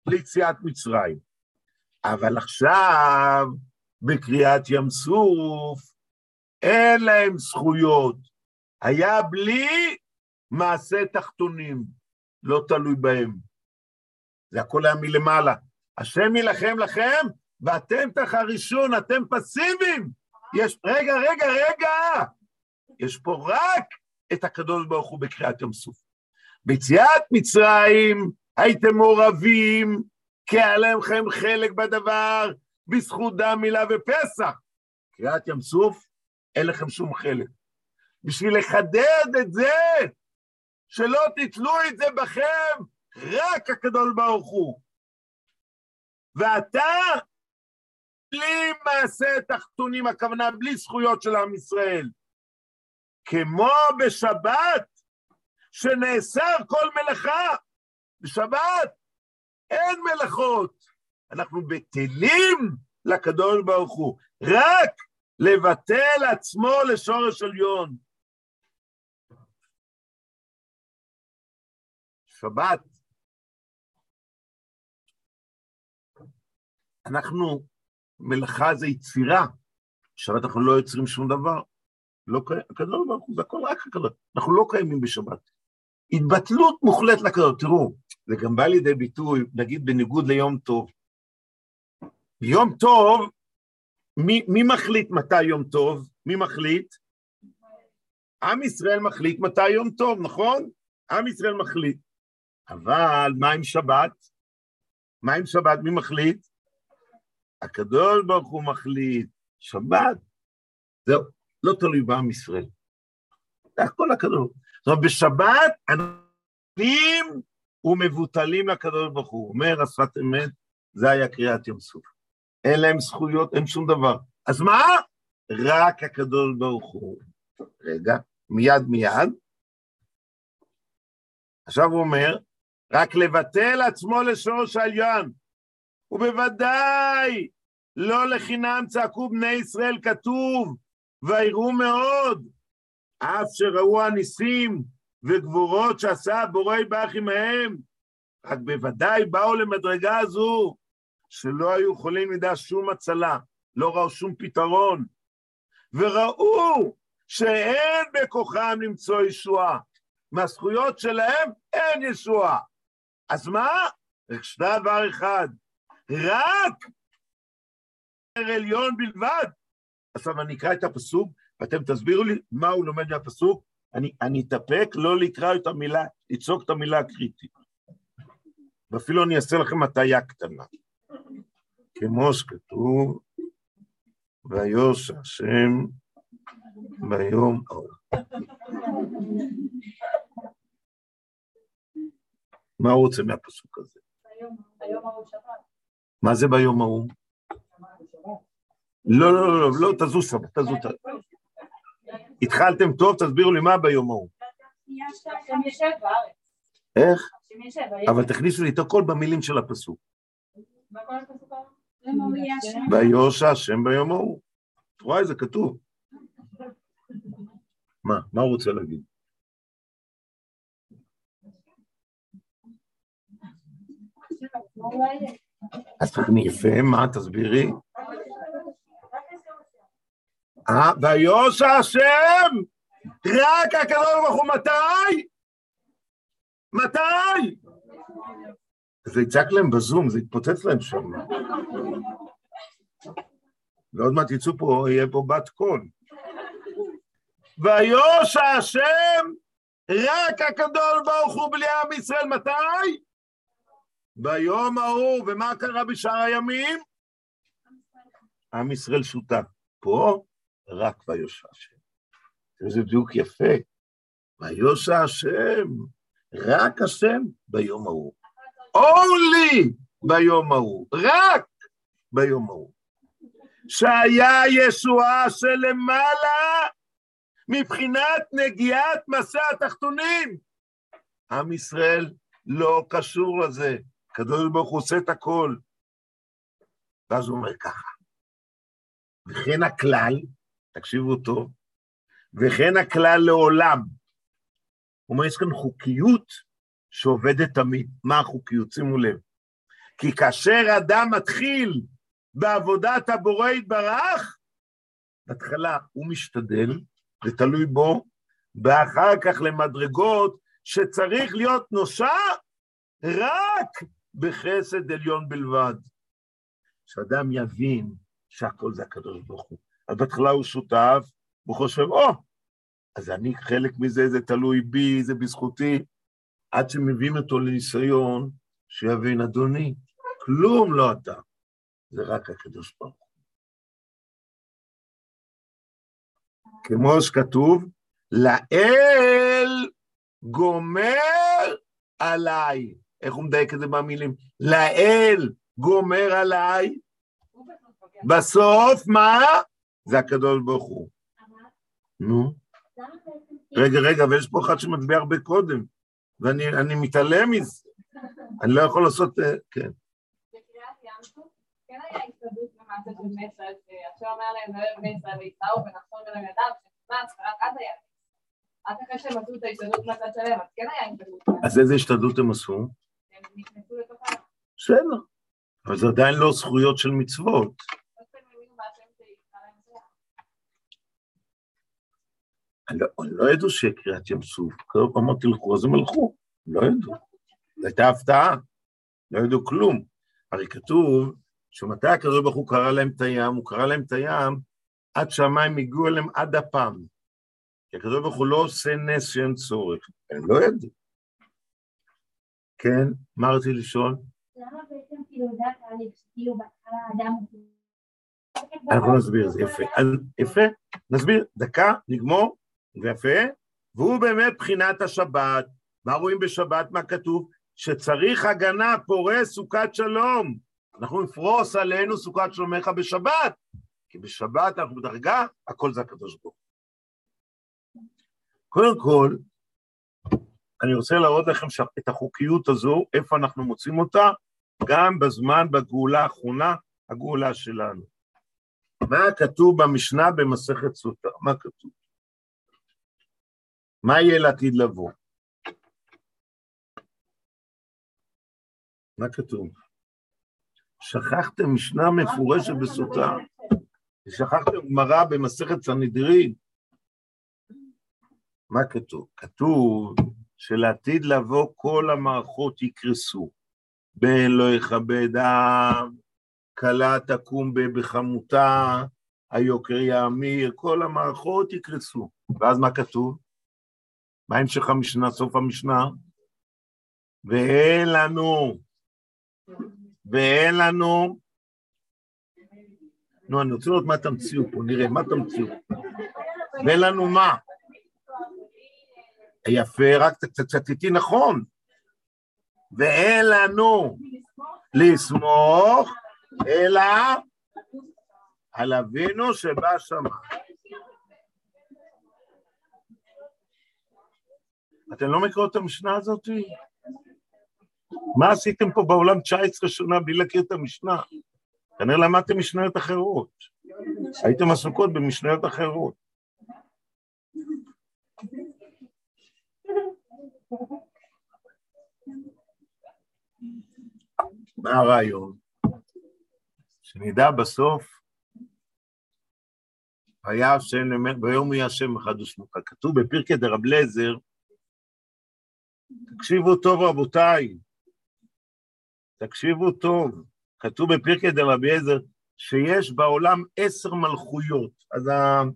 ליציאת מצרים. אבל עכשיו, בקריאת ים סוף, אין להם זכויות. היה בלי מעשה תחתונים, לא תלוי בהם. זה הכל היה מלמעלה. השם ילחם לכם, ואתם תחרישון, אתם פסיביים. יש, רגע, רגע, רגע. יש פה רק את הקדוש ברוך הוא בקריאת ים סוף. ביציאת מצרים הייתם מעורבים, כי היה לכם חלק בדבר, בזכות דם מילה ופסח. קריאת ים סוף, אין לכם שום חלק. בשביל לחדד את זה, שלא תתלו את זה בכם, רק הקדוש ברוך הוא. ואתה, בלי מעשה תחתונים, הכוונה בלי זכויות של עם ישראל. כמו בשבת, שנאסר כל מלאכה. בשבת אין מלאכות. אנחנו בטלים לקדוש ברוך הוא. רק לבטל עצמו לשורש עליון. שבת. אנחנו, מלאכה זה יצירה. שבת אנחנו לא יוצרים שום דבר. לא, הקדוש ברוך הוא, זה הכל רק הקדוש. אנחנו לא קיימים בשבת. התבטלות מוחלט לקדוש. תראו, זה גם בא לידי ביטוי, נגיד בניגוד ליום טוב. יום טוב, מי, מי מחליט מתי יום טוב? מי מחליט? עם ישראל מחליט מתי יום טוב, נכון? עם ישראל מחליט. אבל מה עם שבת? מה עם שבת? מי מחליט? הקדוש ברוך הוא מחליט. שבת, זהו, לא תלוי בעם ישראל. זה הכל הקדוש. זאת אומרת, בשבת, אנשים ומבוטלים לקדוש ברוך הוא. אומר השפת אמת, זה היה קריאת ים סוף. אין להם זכויות, אין שום דבר. אז מה? רק הקדוש ברוך הוא. רגע, מיד מיד. עכשיו הוא אומר, רק לבטל עצמו לשורש העליון. ובוודאי, לא לחינם צעקו בני ישראל כתוב, ויראו מאוד, אף שראו הניסים וגבורות שעשה בורא יתברך עמהם, רק בוודאי באו למדרגה הזו, שלא היו יכולים לדעת שום הצלה, לא ראו שום פתרון, וראו שאין בכוחם למצוא ישועה, מהזכויות שלהם אין ישועה. אז מה? רק דבר אחד, רק עליון בלבד. עכשיו אני אקרא את הפסוק, ואתם תסבירו לי מה הוא לומד מהפסוק, אני, אני אתאפק לא לקרוא את המילה, לצעוק את המילה הקריטית. ואפילו אני אעשה לכם הטעיה קטנה. כמו שכתוב, ויושע השם ביום ההוא. מה הוא רוצה מהפסוק הזה? ביום ההוא שבת. מה זה ביום ההוא? לא, לא, לא, לא, לא, תזוז סבא, תזוז. התחלתם טוב, תסבירו לי מה ביום ההוא. איך? אבל תכניסו לי את הכל במילים של הפסוק. ויושע השם ביום ההוא. רואה, זה כתוב. מה? מה הוא רוצה להגיד? אז תכני יפה, מה? תסבירי. אה, ויושע השם, רק הקדוש ברוך הוא, מתי? מתי? זה יצעק להם בזום, זה יתפוצץ להם שם. ועוד מעט יצאו פה, יהיה פה בת קול. ויושע השם, רק הקדוש ברוך הוא בלי עם ישראל, מתי? ביום ההוא, ומה קרה בשאר הימים? עם ישראל שותק. פה, רק ויושע השם. זה בדיוק יפה. ויושע השם, רק השם ביום ההוא. only ביום ההוא, רק ביום ההוא. שהיה ישועה שלמעלה, מבחינת נגיעת מסע התחתונים. עם ישראל לא קשור לזה. הקדוש ברוך הוא עושה את הכל. ואז הוא אומר ככה. וכן הכלל, תקשיבו טוב, וכן הכלל לעולם. הוא אומר, יש כאן חוקיות שעובדת תמיד. מה החוקיות? שימו לב. כי כאשר אדם מתחיל בעבודת הבורא יתברך, בהתחלה הוא משתדל, זה תלוי בו, ואחר כך למדרגות שצריך להיות נושע רק בחסד עליון בלבד. שאדם יבין שהכל זה הקדוש ברוך הוא. אז בהתחלה הוא שותף, הוא חושב, או, oh, אז אני חלק מזה, זה תלוי בי, זה בזכותי, עד שמביאים אותו לניסיון, שיבין, אדוני, כלום לא אתה, זה רק הקדוש ברוך הוא. כמו שכתוב, לאל גומר עליי. איך הוא מדייק את זה במילים? לאל גומר עליי. בסוף מה? זה הקדוש ברוך הוא. נו. רגע, רגע, ויש פה אחד שמצביע הרבה קודם, ואני אני מתעלם מזה. אני לא יכול לעשות, כן. בקריאת ים סוף, כן היה הסתדרות במעשה של מסר, שעכשיו אומר להם, לא יהיה בני ישראל ויצאו ונחסון בלהם ידם, שנכנס, ורק אז היה. רק אחרי שהם עשו את ההשתדלות מהצד שלהם, אז כן היה הסתדרות. אז איזה השתדלות הם עשו? הם נכנסו לתוך ה... בסדר. אבל זה עדיין לא זכויות של מצוות. אני לא ידעו שקריאת ים סוף, כל פעם תלכו, אז הם הלכו, לא ידעו. זו הייתה הפתעה, לא ידעו כלום. הרי כתוב שמתי הקדוש ברוך הוא קרא להם את הים, הוא קרא להם את הים עד שהמים הגיעו אליהם עד הפעם. כי הקדוש ברוך הוא לא עושה נס שאין צורך, הם לא ידעו. כן, מה רציתי לשאול? למה בעצם כאילו יודעת על הפסקיר בהתחלה האדם הוא... אנחנו נסביר, זה יפה. אז יפה, נסביר, דקה, נגמור, זה יפה, והוא באמת בחינת השבת. מה רואים בשבת? מה כתוב? שצריך הגנה, פורס סוכת שלום. אנחנו נפרוס עלינו סוכת שלומך בשבת, כי בשבת אנחנו בדרגה, הכל זה הקדוש ברוך הוא. קודם כל, אני רוצה להראות לכם את החוקיות הזו, איפה אנחנו מוצאים אותה, גם בזמן, בגאולה האחרונה, הגאולה שלנו. מה כתוב במשנה במסכת סוטה? מה כתוב? מה יהיה לעתיד לבוא? מה כתוב? שכחתם משנה מפורשת בסוטה, שכחתם גמרא במסכת סנהדרין. מה כתוב? כתוב שלעתיד לבוא כל המערכות יקרסו, בן לא יכבד עם, קלה תקום בחמותה, היוקר יאמיר, כל המערכות יקרסו. ואז מה כתוב? מה המשך המשנה, סוף המשנה? ואין לנו, ואין לנו, נו, אני רוצה לראות מה תמציאו פה, נראה, מה תמציאו? ואין לנו מה? יפה, רק תצטטי נכון. ואין לנו לסמוך, אלא על אבינו שבא שמה. אתם לא מכירות את המשנה הזאת? מה עשיתם פה בעולם תשע עשרה שנה בלי להכיר את המשנה? כנראה למדתם משניות אחרות. הייתם עסוקות במשניות אחרות. מה הרעיון? שנדע בסוף, היה השם, ביום יהיה השם אחד ושמך. כתוב בפרקי דרב אליעזר, תקשיבו טוב רבותיי, תקשיבו טוב, כתוב בפרקי דרב אליעזר, שיש בעולם עשר מלכויות, אז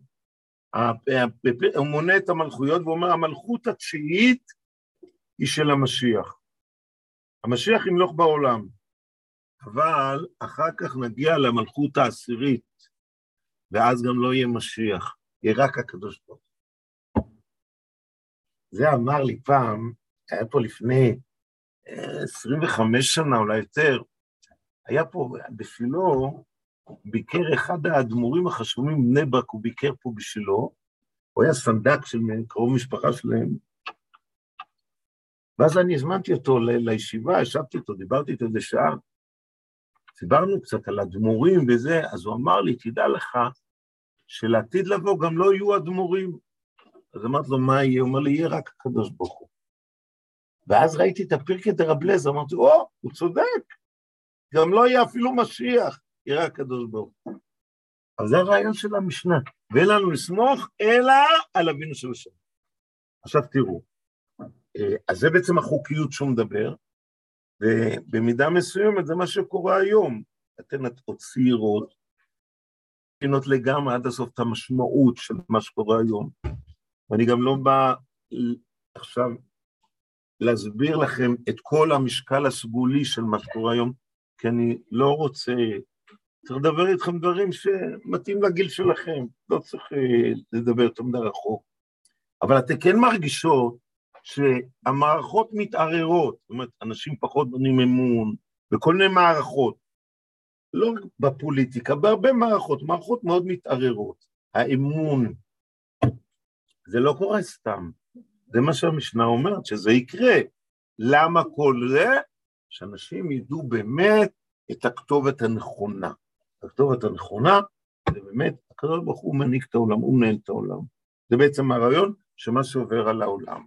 הוא מונה את המלכויות, ואומר, המלכות התשיעית היא של המשיח. המשיח ימלוך בעולם, אבל אחר כך נגיע למלכות העשירית, ואז גם לא יהיה משיח, יהיה רק הקדוש ברוך הוא. זה אמר לי פעם, היה פה לפני עשרים וחמש שנה, אולי יותר, היה פה בשבילו, ביקר אחד האדמו"רים החשובים בני ברק, הוא ביקר פה בשבילו, הוא היה סנדק של קרוב משפחה שלהם, ואז אני הזמנתי אותו לישיבה, ישבתי איתו, דיברתי איתו איזה שעה, דיברנו קצת על אדמו"רים וזה, אז הוא אמר לי, תדע לך, שלעתיד לבוא גם לא יהיו אדמו"רים. אז אמרתי לו, מה יהיה? הוא אומר לי, יהיה רק הקדוש ברוך הוא. ואז ראיתי את הפרקי דרב אליעזר, אמרתי, או, הוא צודק. גם לא יהיה אפילו משיח, יראה הקדוש ברוך הוא. אז זה הרעיון של המשנה, ואין לנו לסמוך אלא על אבינו שבשמיים. עכשיו תראו, אז זה בעצם החוקיות שהוא מדבר, ובמידה מסוימת זה מה שקורה היום. אתן עוד צעירות, מבינות לגמרי עד הסוף את המשמעות של מה שקורה היום, ואני גם לא בא עכשיו להסביר לכם את כל המשקל הסגולי של מה שקורה היום, כי אני לא רוצה, צריך לדבר איתכם דברים שמתאים לגיל שלכם, לא צריך לדבר יותר מדי רחוק, אבל אתם כן מרגישות שהמערכות מתערערות, זאת אומרת, אנשים פחות בונים אמון, בכל מיני מערכות, לא בפוליטיקה, בהרבה מערכות, מערכות מאוד מתערערות, האמון, זה לא קורה סתם, זה מה שהמשנה אומרת, שזה יקרה, למה כל זה? שאנשים ידעו באמת את הכתובת הנכונה, הכתובת הנכונה, זה באמת, הקדוש ברוך הוא מנהיג את העולם, הוא מנהל את העולם, זה בעצם הרעיון שמה שעובר על העולם.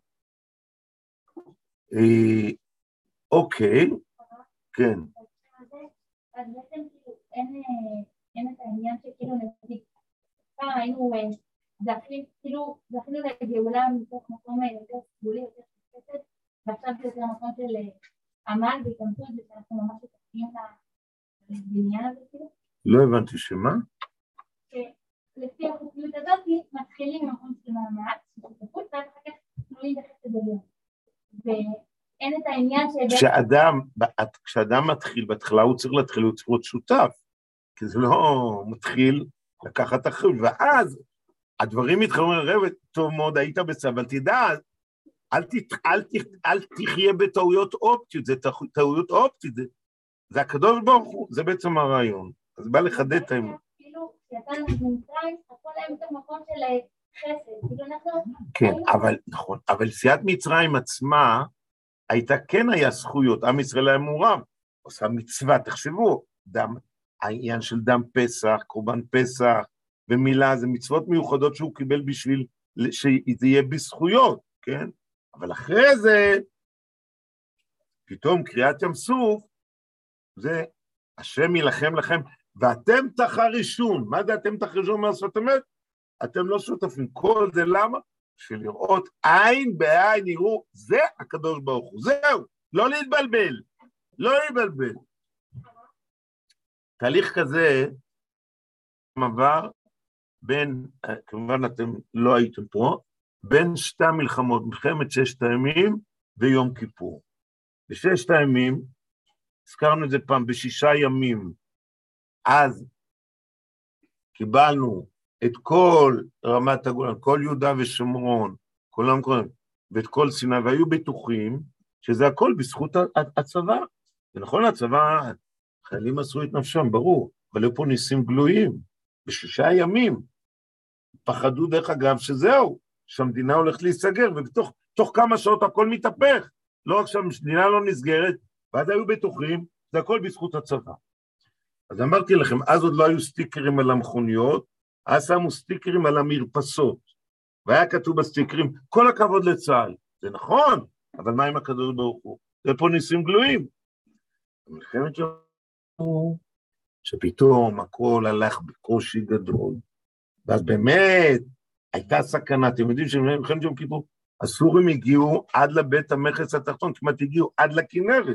אוקיי, כן. אז בעצם אין את העניין שכאילו נציג, פעם היינו זכינו, כאילו זכינו לגאולה מתוך מקום יותר סגולי, יותר חפצת, ועכשיו זה יותר מקום של עמל והתאמצות, ושאנחנו ממש מתחילים לבניין הזה כאילו. לא הבנתי שמה? לפי החוקיות הזאת מתחילים ממקום של מאמץ, שותפות, ואז אחר כך תלויים בחפץ עליון. ואין את העניין ש... כשאדם, כשאדם מתחיל, בהתחלה הוא צריך להתחיל, הוא צריך להיות שותף, כי זה לא מתחיל לקחת אחריות, ואז הדברים מתחילים לרדת, טוב מאוד, היית בצד, אבל תדע, אל, תת, אל, תת, אל תחיה בטעויות אופטיות, זה טעויות אופטיות, זה, זה הקדוש ברוך הוא, זה בעצם הרעיון, אז בא לחדד את האמון. כאילו, כשיצאנו ממצרים, הכל היה מתוך מקום של חסד, כאילו אנחנו... כן, אבל, נכון, אבל יציאת מצרים עצמה, הייתה, כן היה זכויות, עם ישראל היה מעורב, עושה מצווה, תחשבו, דם, העניין של דם פסח, קורבן פסח, ומילה, זה מצוות מיוחדות שהוא קיבל בשביל שזה יהיה בזכויות, כן? אבל אחרי זה, פתאום קריאת ים סוף, זה השם ילחם לכם, ואתם תחרישון, מה זה אתם תחרישון? מה זאת אומרת? אתם לא שותפים, כל זה למה? בשביל לראות עין בעין, יראו, זה הקדוש ברוך הוא, זהו, לא להתבלבל, לא להתבלבל. תהליך כזה, מעבר, בין, כמובן אתם לא הייתם פה, בין שתי המלחמות, מלחמת ששת הימים ויום כיפור. בששת הימים, הזכרנו את זה פעם, בשישה ימים, אז קיבלנו את כל רמת הגולן, כל יהודה ושומרון, כל המקום, ואת כל סיני, והיו בטוחים שזה הכל בזכות הצבא. ונכון, הצבא, חיילים עשו את נפשם, ברור, אבל היו פה ניסים גלויים, בשישה ימים, פחדו דרך אגב שזהו, שהמדינה הולכת להיסגר, ובתוך תוך כמה שעות הכל מתהפך, לא רק שהמדינה לא נסגרת, ואז היו בטוחים, זה הכל בזכות הצבא. אז אמרתי לכם, אז עוד לא היו סטיקרים על המכוניות, אז שמו סטיקרים על המרפסות, והיה כתוב בסטיקרים, כל הכבוד לצה"ל, זה נכון, אבל מה עם הקדוש ברוך הוא? זה פה ניסים גלויים. מלחמת יום, שפתאום הכל הלך בקושי גדול, ואז באמת הייתה סכנה, אתם יודעים שמלחמת יום כיפור, הסורים הגיעו עד לבית המכס התחתון, כמעט הגיעו עד לכנרת,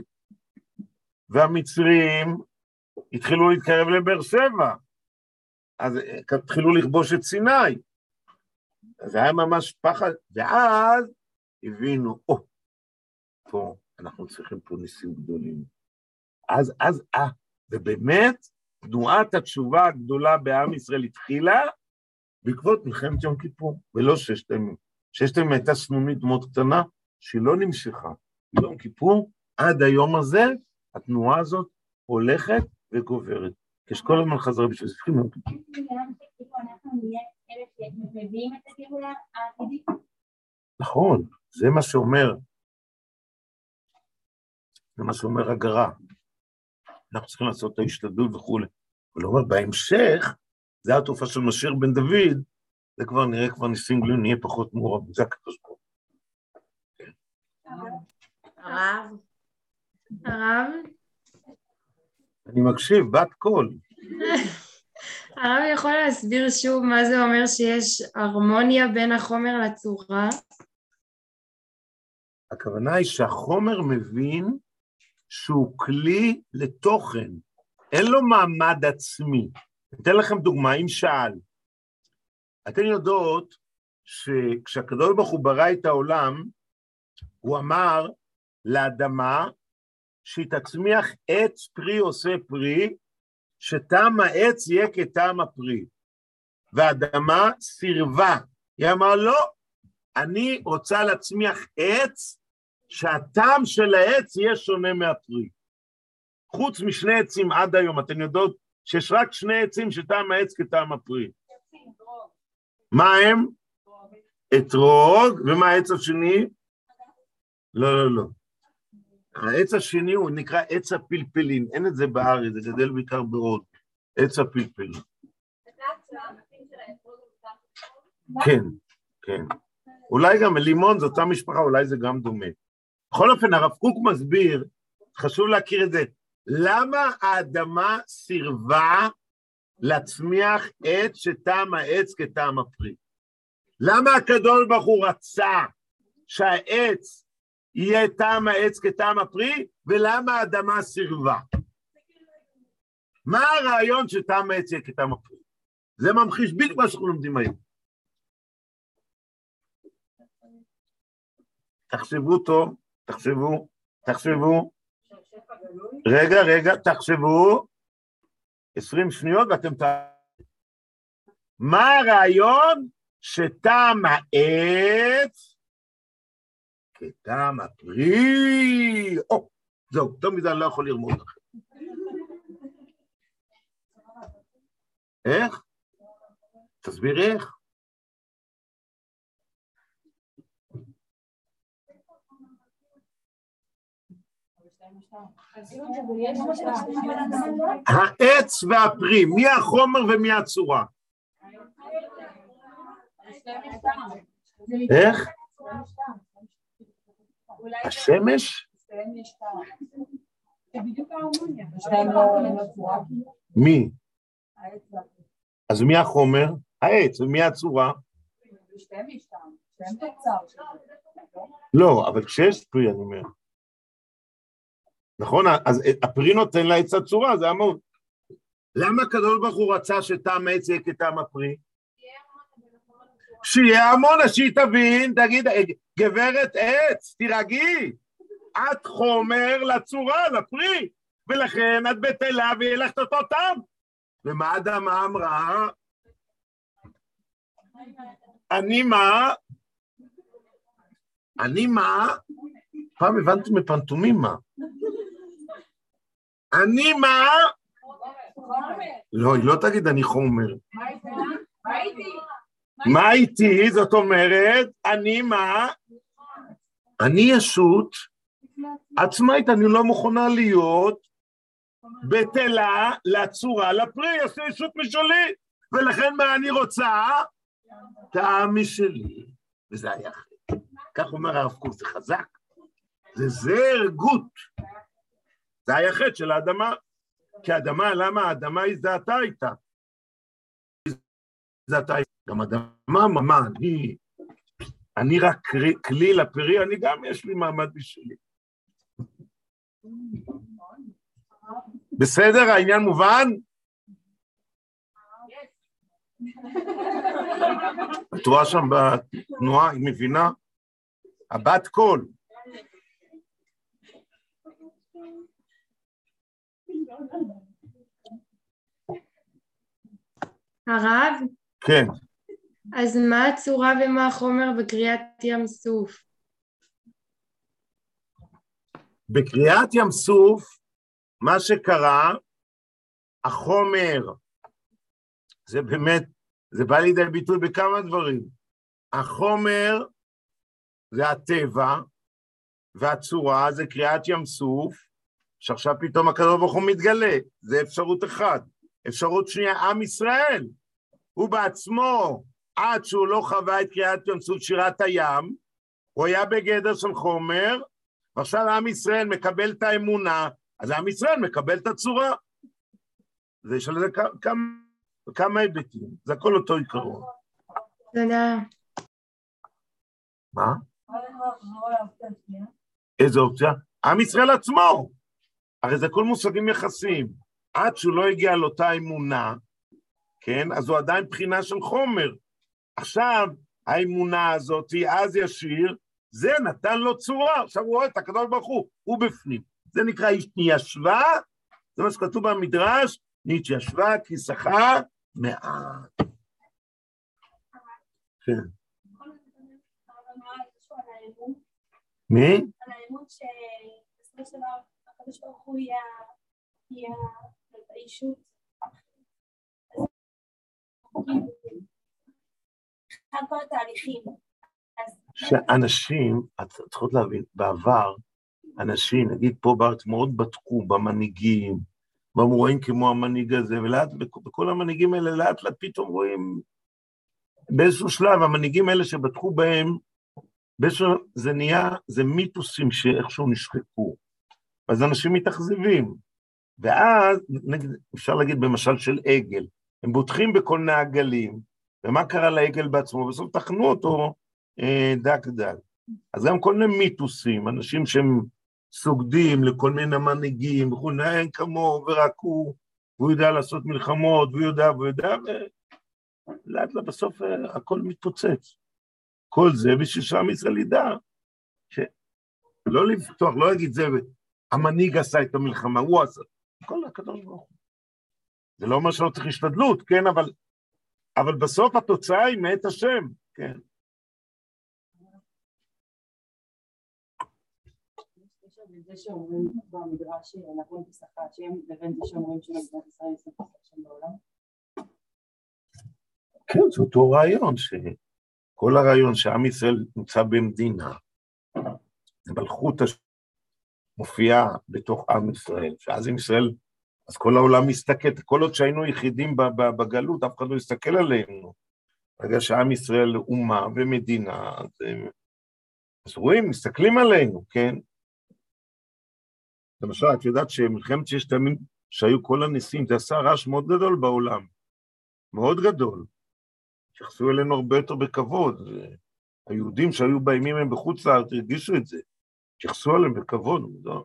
והמצרים התחילו להתקרב לבאר שבע, אז התחילו לכבוש את סיני, אז זה היה ממש פחד, ואז הבינו, או, פה אנחנו צריכים פה ניסים גדולים, אז, אז, אה, ובאמת, תנועת התשובה הגדולה בעם ישראל התחילה, בעקבות מלחמת יום כיפור, ולא ששת הימים. ששת הימים הייתה סנונית מאוד קטנה, שהיא לא נמשכה. ביום כיפור, עד היום הזה, התנועה הזאת הולכת וגוברת. כשכל הזמן חזרה בשביל זה, יום כיפור. אנחנו נהיה אלה שמביאים את הגאולה העתידית. נכון, זה מה שאומר, זה מה שאומר הגרה. אנחנו צריכים לעשות את ההשתדלות וכו'. אבל הוא אומר, בהמשך, זה התופעה של משיח בן דוד, זה כבר נראה כבר ניסים גלויים, נהיה פחות מעורב, זה הקדוש ברוך הוא. הרב, הרב, אני מקשיב, בת קול. הרב יכול להסביר שוב מה זה אומר שיש הרמוניה בין החומר לצורה? הכוונה היא שהחומר מבין שהוא כלי לתוכן, אין לו מעמד עצמי. אתן לכם דוגמה, אם שאל, אתן יודעות שכשהקדוש ברוך הוא ברא את העולם, הוא אמר לאדמה שהיא תצמיח עץ פרי עושה פרי, שטעם העץ יהיה כטעם הפרי. והאדמה סירבה, היא אמרה לא, אני רוצה להצמיח עץ, שהטעם של העץ יהיה שונה מהפרי. חוץ משני עצים עד היום, אתן יודעות שיש רק שני עצים שטעם העץ כטעם הפרי. מה הם? אתרוג, ומה העץ השני? לא, לא, לא. העץ השני הוא נקרא עץ הפלפלים, אין את זה בארץ, זה גדל בעיקר בהוד, עץ הפלפלים. כן, כן. אולי גם לימון, זו אותה משפחה, אולי זה גם דומה. בכל אופן, הרב קוק מסביר, חשוב להכיר את זה, למה האדמה סירבה להצמיח עץ שטעם העץ כטעם הפרי? למה הקדוש ברוך הוא רצה שהעץ יהיה טעם העץ כטעם הפרי, ולמה האדמה סירבה? מה הרעיון שטעם העץ יהיה כטעם הפרי? זה ממחיש בדיוק מה שאנחנו לומדים היום. תחשבו טוב, תחשבו, תחשבו. רגע, רגע, תחשבו. עשרים שניות ואתם ת... מה הרעיון שטעם העץ כטעם הפרי? או, זהו, טוב מזה אני לא יכול לרמוד לכם. איך? תסביר איך. העץ והפרי, מי החומר ומי הצורה? איך? השמש? מי? אז מי החומר? העץ, ומי הצורה? לא, אבל כשיש פרי אני אומר. נכון? אז הפרי נותן לעץ הצורה, זה המון. למה הקדוש ברוך הוא רצה שטעם העץ יהיה כטעם הפרי? שיהיה המון, שהיא תבין, תגיד, גברת עץ, תירגעי, את חומר לצורה, לפרי, ולכן את בטלה ויהיה לך אותו טעם. ומה האדמה אמרה? אני מה? אני מה? פעם הבנתי מפנטומים מה? אני מה? לא, היא לא תגיד אני חומר. מה איתי? זאת אומרת, אני מה? אני ישות עצמאית, אני לא מוכנה להיות בטלה לצורה לפרי, יש לי ישות משלי, ולכן מה אני רוצה? טעם משלי, וזה היה אחרי. כך אומר הרב קוק, זה חזק, זה זרגות, זה היה חטא של האדמה, כי האדמה, למה האדמה הזדהתה איתה? הזדהתה איתה, גם אדמה, מה, אני, אני רק כלי לפרי, אני גם יש לי מעמד בשבילי. בסדר, העניין מובן? את רואה שם בתנועה, היא מבינה? הבת קול. הרב? כן. אז מה הצורה ומה החומר בקריאת ים סוף? בקריאת ים סוף, מה שקרה, החומר, זה באמת, זה בא לידי ביטוי בכמה דברים. החומר זה הטבע, והצורה זה קריאת ים סוף, שעכשיו פתאום הקדוש ברוך הוא מתגלה, זה אפשרות אחת. אפשרות שנייה, עם ישראל, הוא בעצמו, עד שהוא לא חווה את קריאת ים סוף שירת הים, הוא היה בגדר של חומר, ועכשיו עם ישראל מקבל את האמונה, אז עם ישראל מקבל את הצורה, זה יש על זה כמה, כמה היבטים, זה הכל אותו עיקרון. תודה. מה? איזה אופציה? עם ישראל עצמו. הרי זה כל מושגים יחסיים. עד שהוא לא הגיע לאותה אמונה, כן? אז הוא עדיין בחינה של חומר. עכשיו, האמונה הזאת, אז ישיר, זה נתן לו צורה. עכשיו הוא רואה את הקדוש ברוך הוא, הוא בפנים. זה נקרא נתיישבה, זה מה שכתוב במדרש, נתיישבה כיסחה מעט. כן. מי? על האמון שבסופו של דבר הקדוש ברוך הוא יהיה האישות. על כל התהליכים. שאנשים, את צריכות להבין, בעבר, אנשים, נגיד פה בארץ, מאוד בדקו במנהיגים, והם רואים כמו המנהיג הזה, ולאט, בכל המנהיגים האלה, לאט לאט פתאום רואים, באיזשהו שלב, המנהיגים האלה שבדקו בהם, באיזשהו, זה נהיה, זה מיתוסים שאיכשהו נשחקו, אז אנשים מתאכזבים, ואז, נגיד, אפשר להגיד במשל של עגל, הם בוטחים בכל נעגלים, ומה קרה לעגל בעצמו? בסוף תכנו אותו אה, דק דק. אז גם כל מיני מיתוסים, אנשים שהם סוגדים לכל מיני מנהיגים, וכו' נהן כמו ורק הוא, והוא יודע לעשות מלחמות, והוא יודע, והוא יודע, ולאט לאט בסוף אה, הכל מתפוצץ. כל זה בשביל שעם ישראל ידע, שלא לפתוח, לא להגיד זה, המנהיג עשה את המלחמה, הוא עשה, כל הקדוש ברוך הוא. זה לא אומר שלא צריך השתדלות, כן, אבל, אבל בסוף התוצאה היא מאת השם, כן. יש את זה שאומרים במדרש שנכון תשחק השם, לבין זה שאומרים שמדינת ישראל ישחק השם בעולם? כן, זה אותו רעיון, שכל הרעיון שעם ישראל נמצא במדינה, מלכות מופיעה בתוך עם ישראל, שאז עם ישראל, אז כל העולם מסתכל, כל עוד שהיינו יחידים בגלות, אף אחד לא יסתכל עלינו. רגע שעם ישראל אומה ומדינה, אז, אז רואים, מסתכלים עלינו, כן? למשל, את יודעת שמלחמת ששת הימים שהיו כל הניסים, זה עשה רעש מאוד גדול בעולם, מאוד גדול. התייחסו אלינו הרבה יותר בכבוד. היהודים שהיו בימים הם בחוץ לארץ, הרגישו את זה. התייחסו עליהם בכבוד. לא?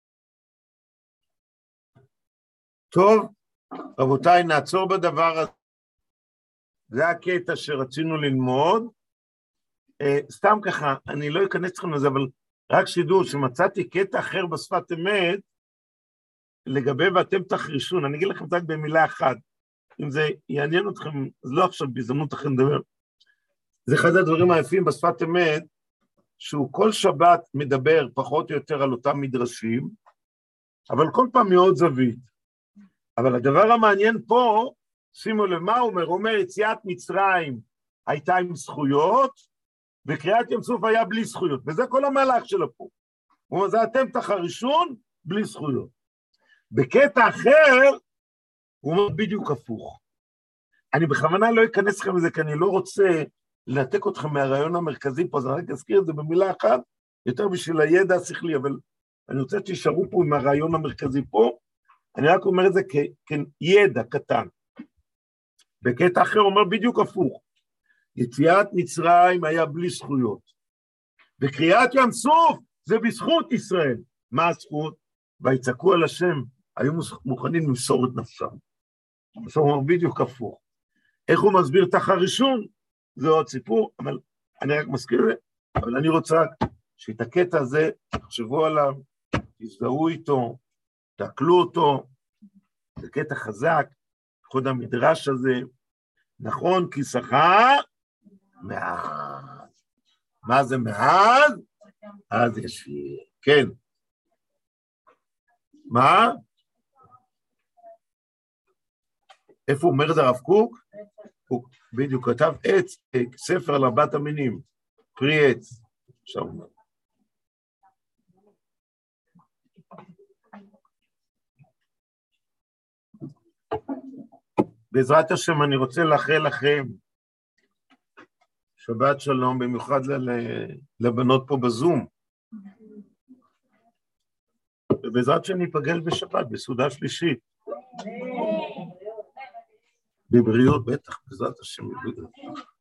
טוב, רבותיי, נעצור בדבר הזה. זה הקטע שרצינו ללמוד. Uh, סתם ככה, אני לא אכנס לכם לזה, אבל רק שידעו שמצאתי קטע אחר בשפת אמת, לגבי ואתם תחרישון, אני אגיד לכם רק במילה אחת, אם זה יעניין אתכם, אז לא עכשיו בהזדמנות אחרי נדבר. זה אחד הדברים היפים בשפת אמת, שהוא כל שבת מדבר פחות או יותר על אותם מדרשים, אבל כל פעם מאוד זווית. אבל הדבר המעניין פה, שימו לב מה הוא אומר, הוא אומר, יציאת מצרים הייתה עם זכויות, וקריאת ים סוף היה בלי זכויות, וזה כל המהלך שלו פה. הוא אומר, זה אתם תחרישון, בלי זכויות. בקטע אחר, הוא אומר בדיוק הפוך. אני בכוונה לא אכנס לכם לזה, כי אני לא רוצה לנתק אתכם מהרעיון המרכזי פה, אז אני רק אזכיר את זה במילה אחת, יותר בשביל הידע השכלי, אבל אני רוצה שתישארו פה עם הרעיון המרכזי פה, אני רק אומר את זה כידע קטן. בקטע אחר הוא אומר בדיוק הפוך. יציאת מצרים היה בלי זכויות. וקריאת ים סוף זה בזכות ישראל. מה הזכות? ויצעקו על השם, היו מוכנים למסור את נפשם. עכשיו הוא אומר בדיוק הפוך. איך הוא מסביר את החרישון? זה עוד סיפור, אבל אני רק מזכיר את זה, אבל אני רוצה שאת הקטע הזה, תחשבו עליו, תזדהו איתו, תעכלו אותו, זה קטע חזק, חוד המדרש הזה, נכון, כי שכה, מעז. מה זה מעז? אז יש, כן. מה? איפה הוא אומר את הרב קוק? הוא בדיוק כתב עץ, ספר על ארבעת המינים, פרי עץ. עכשיו אומר. בעזרת השם אני רוצה לאחל לכם שבת שלום, במיוחד לבנות פה בזום. ובעזרת שאני אפגש בשבת, בסעודה שלישית. בבריאות, בטח, בעזרת השם.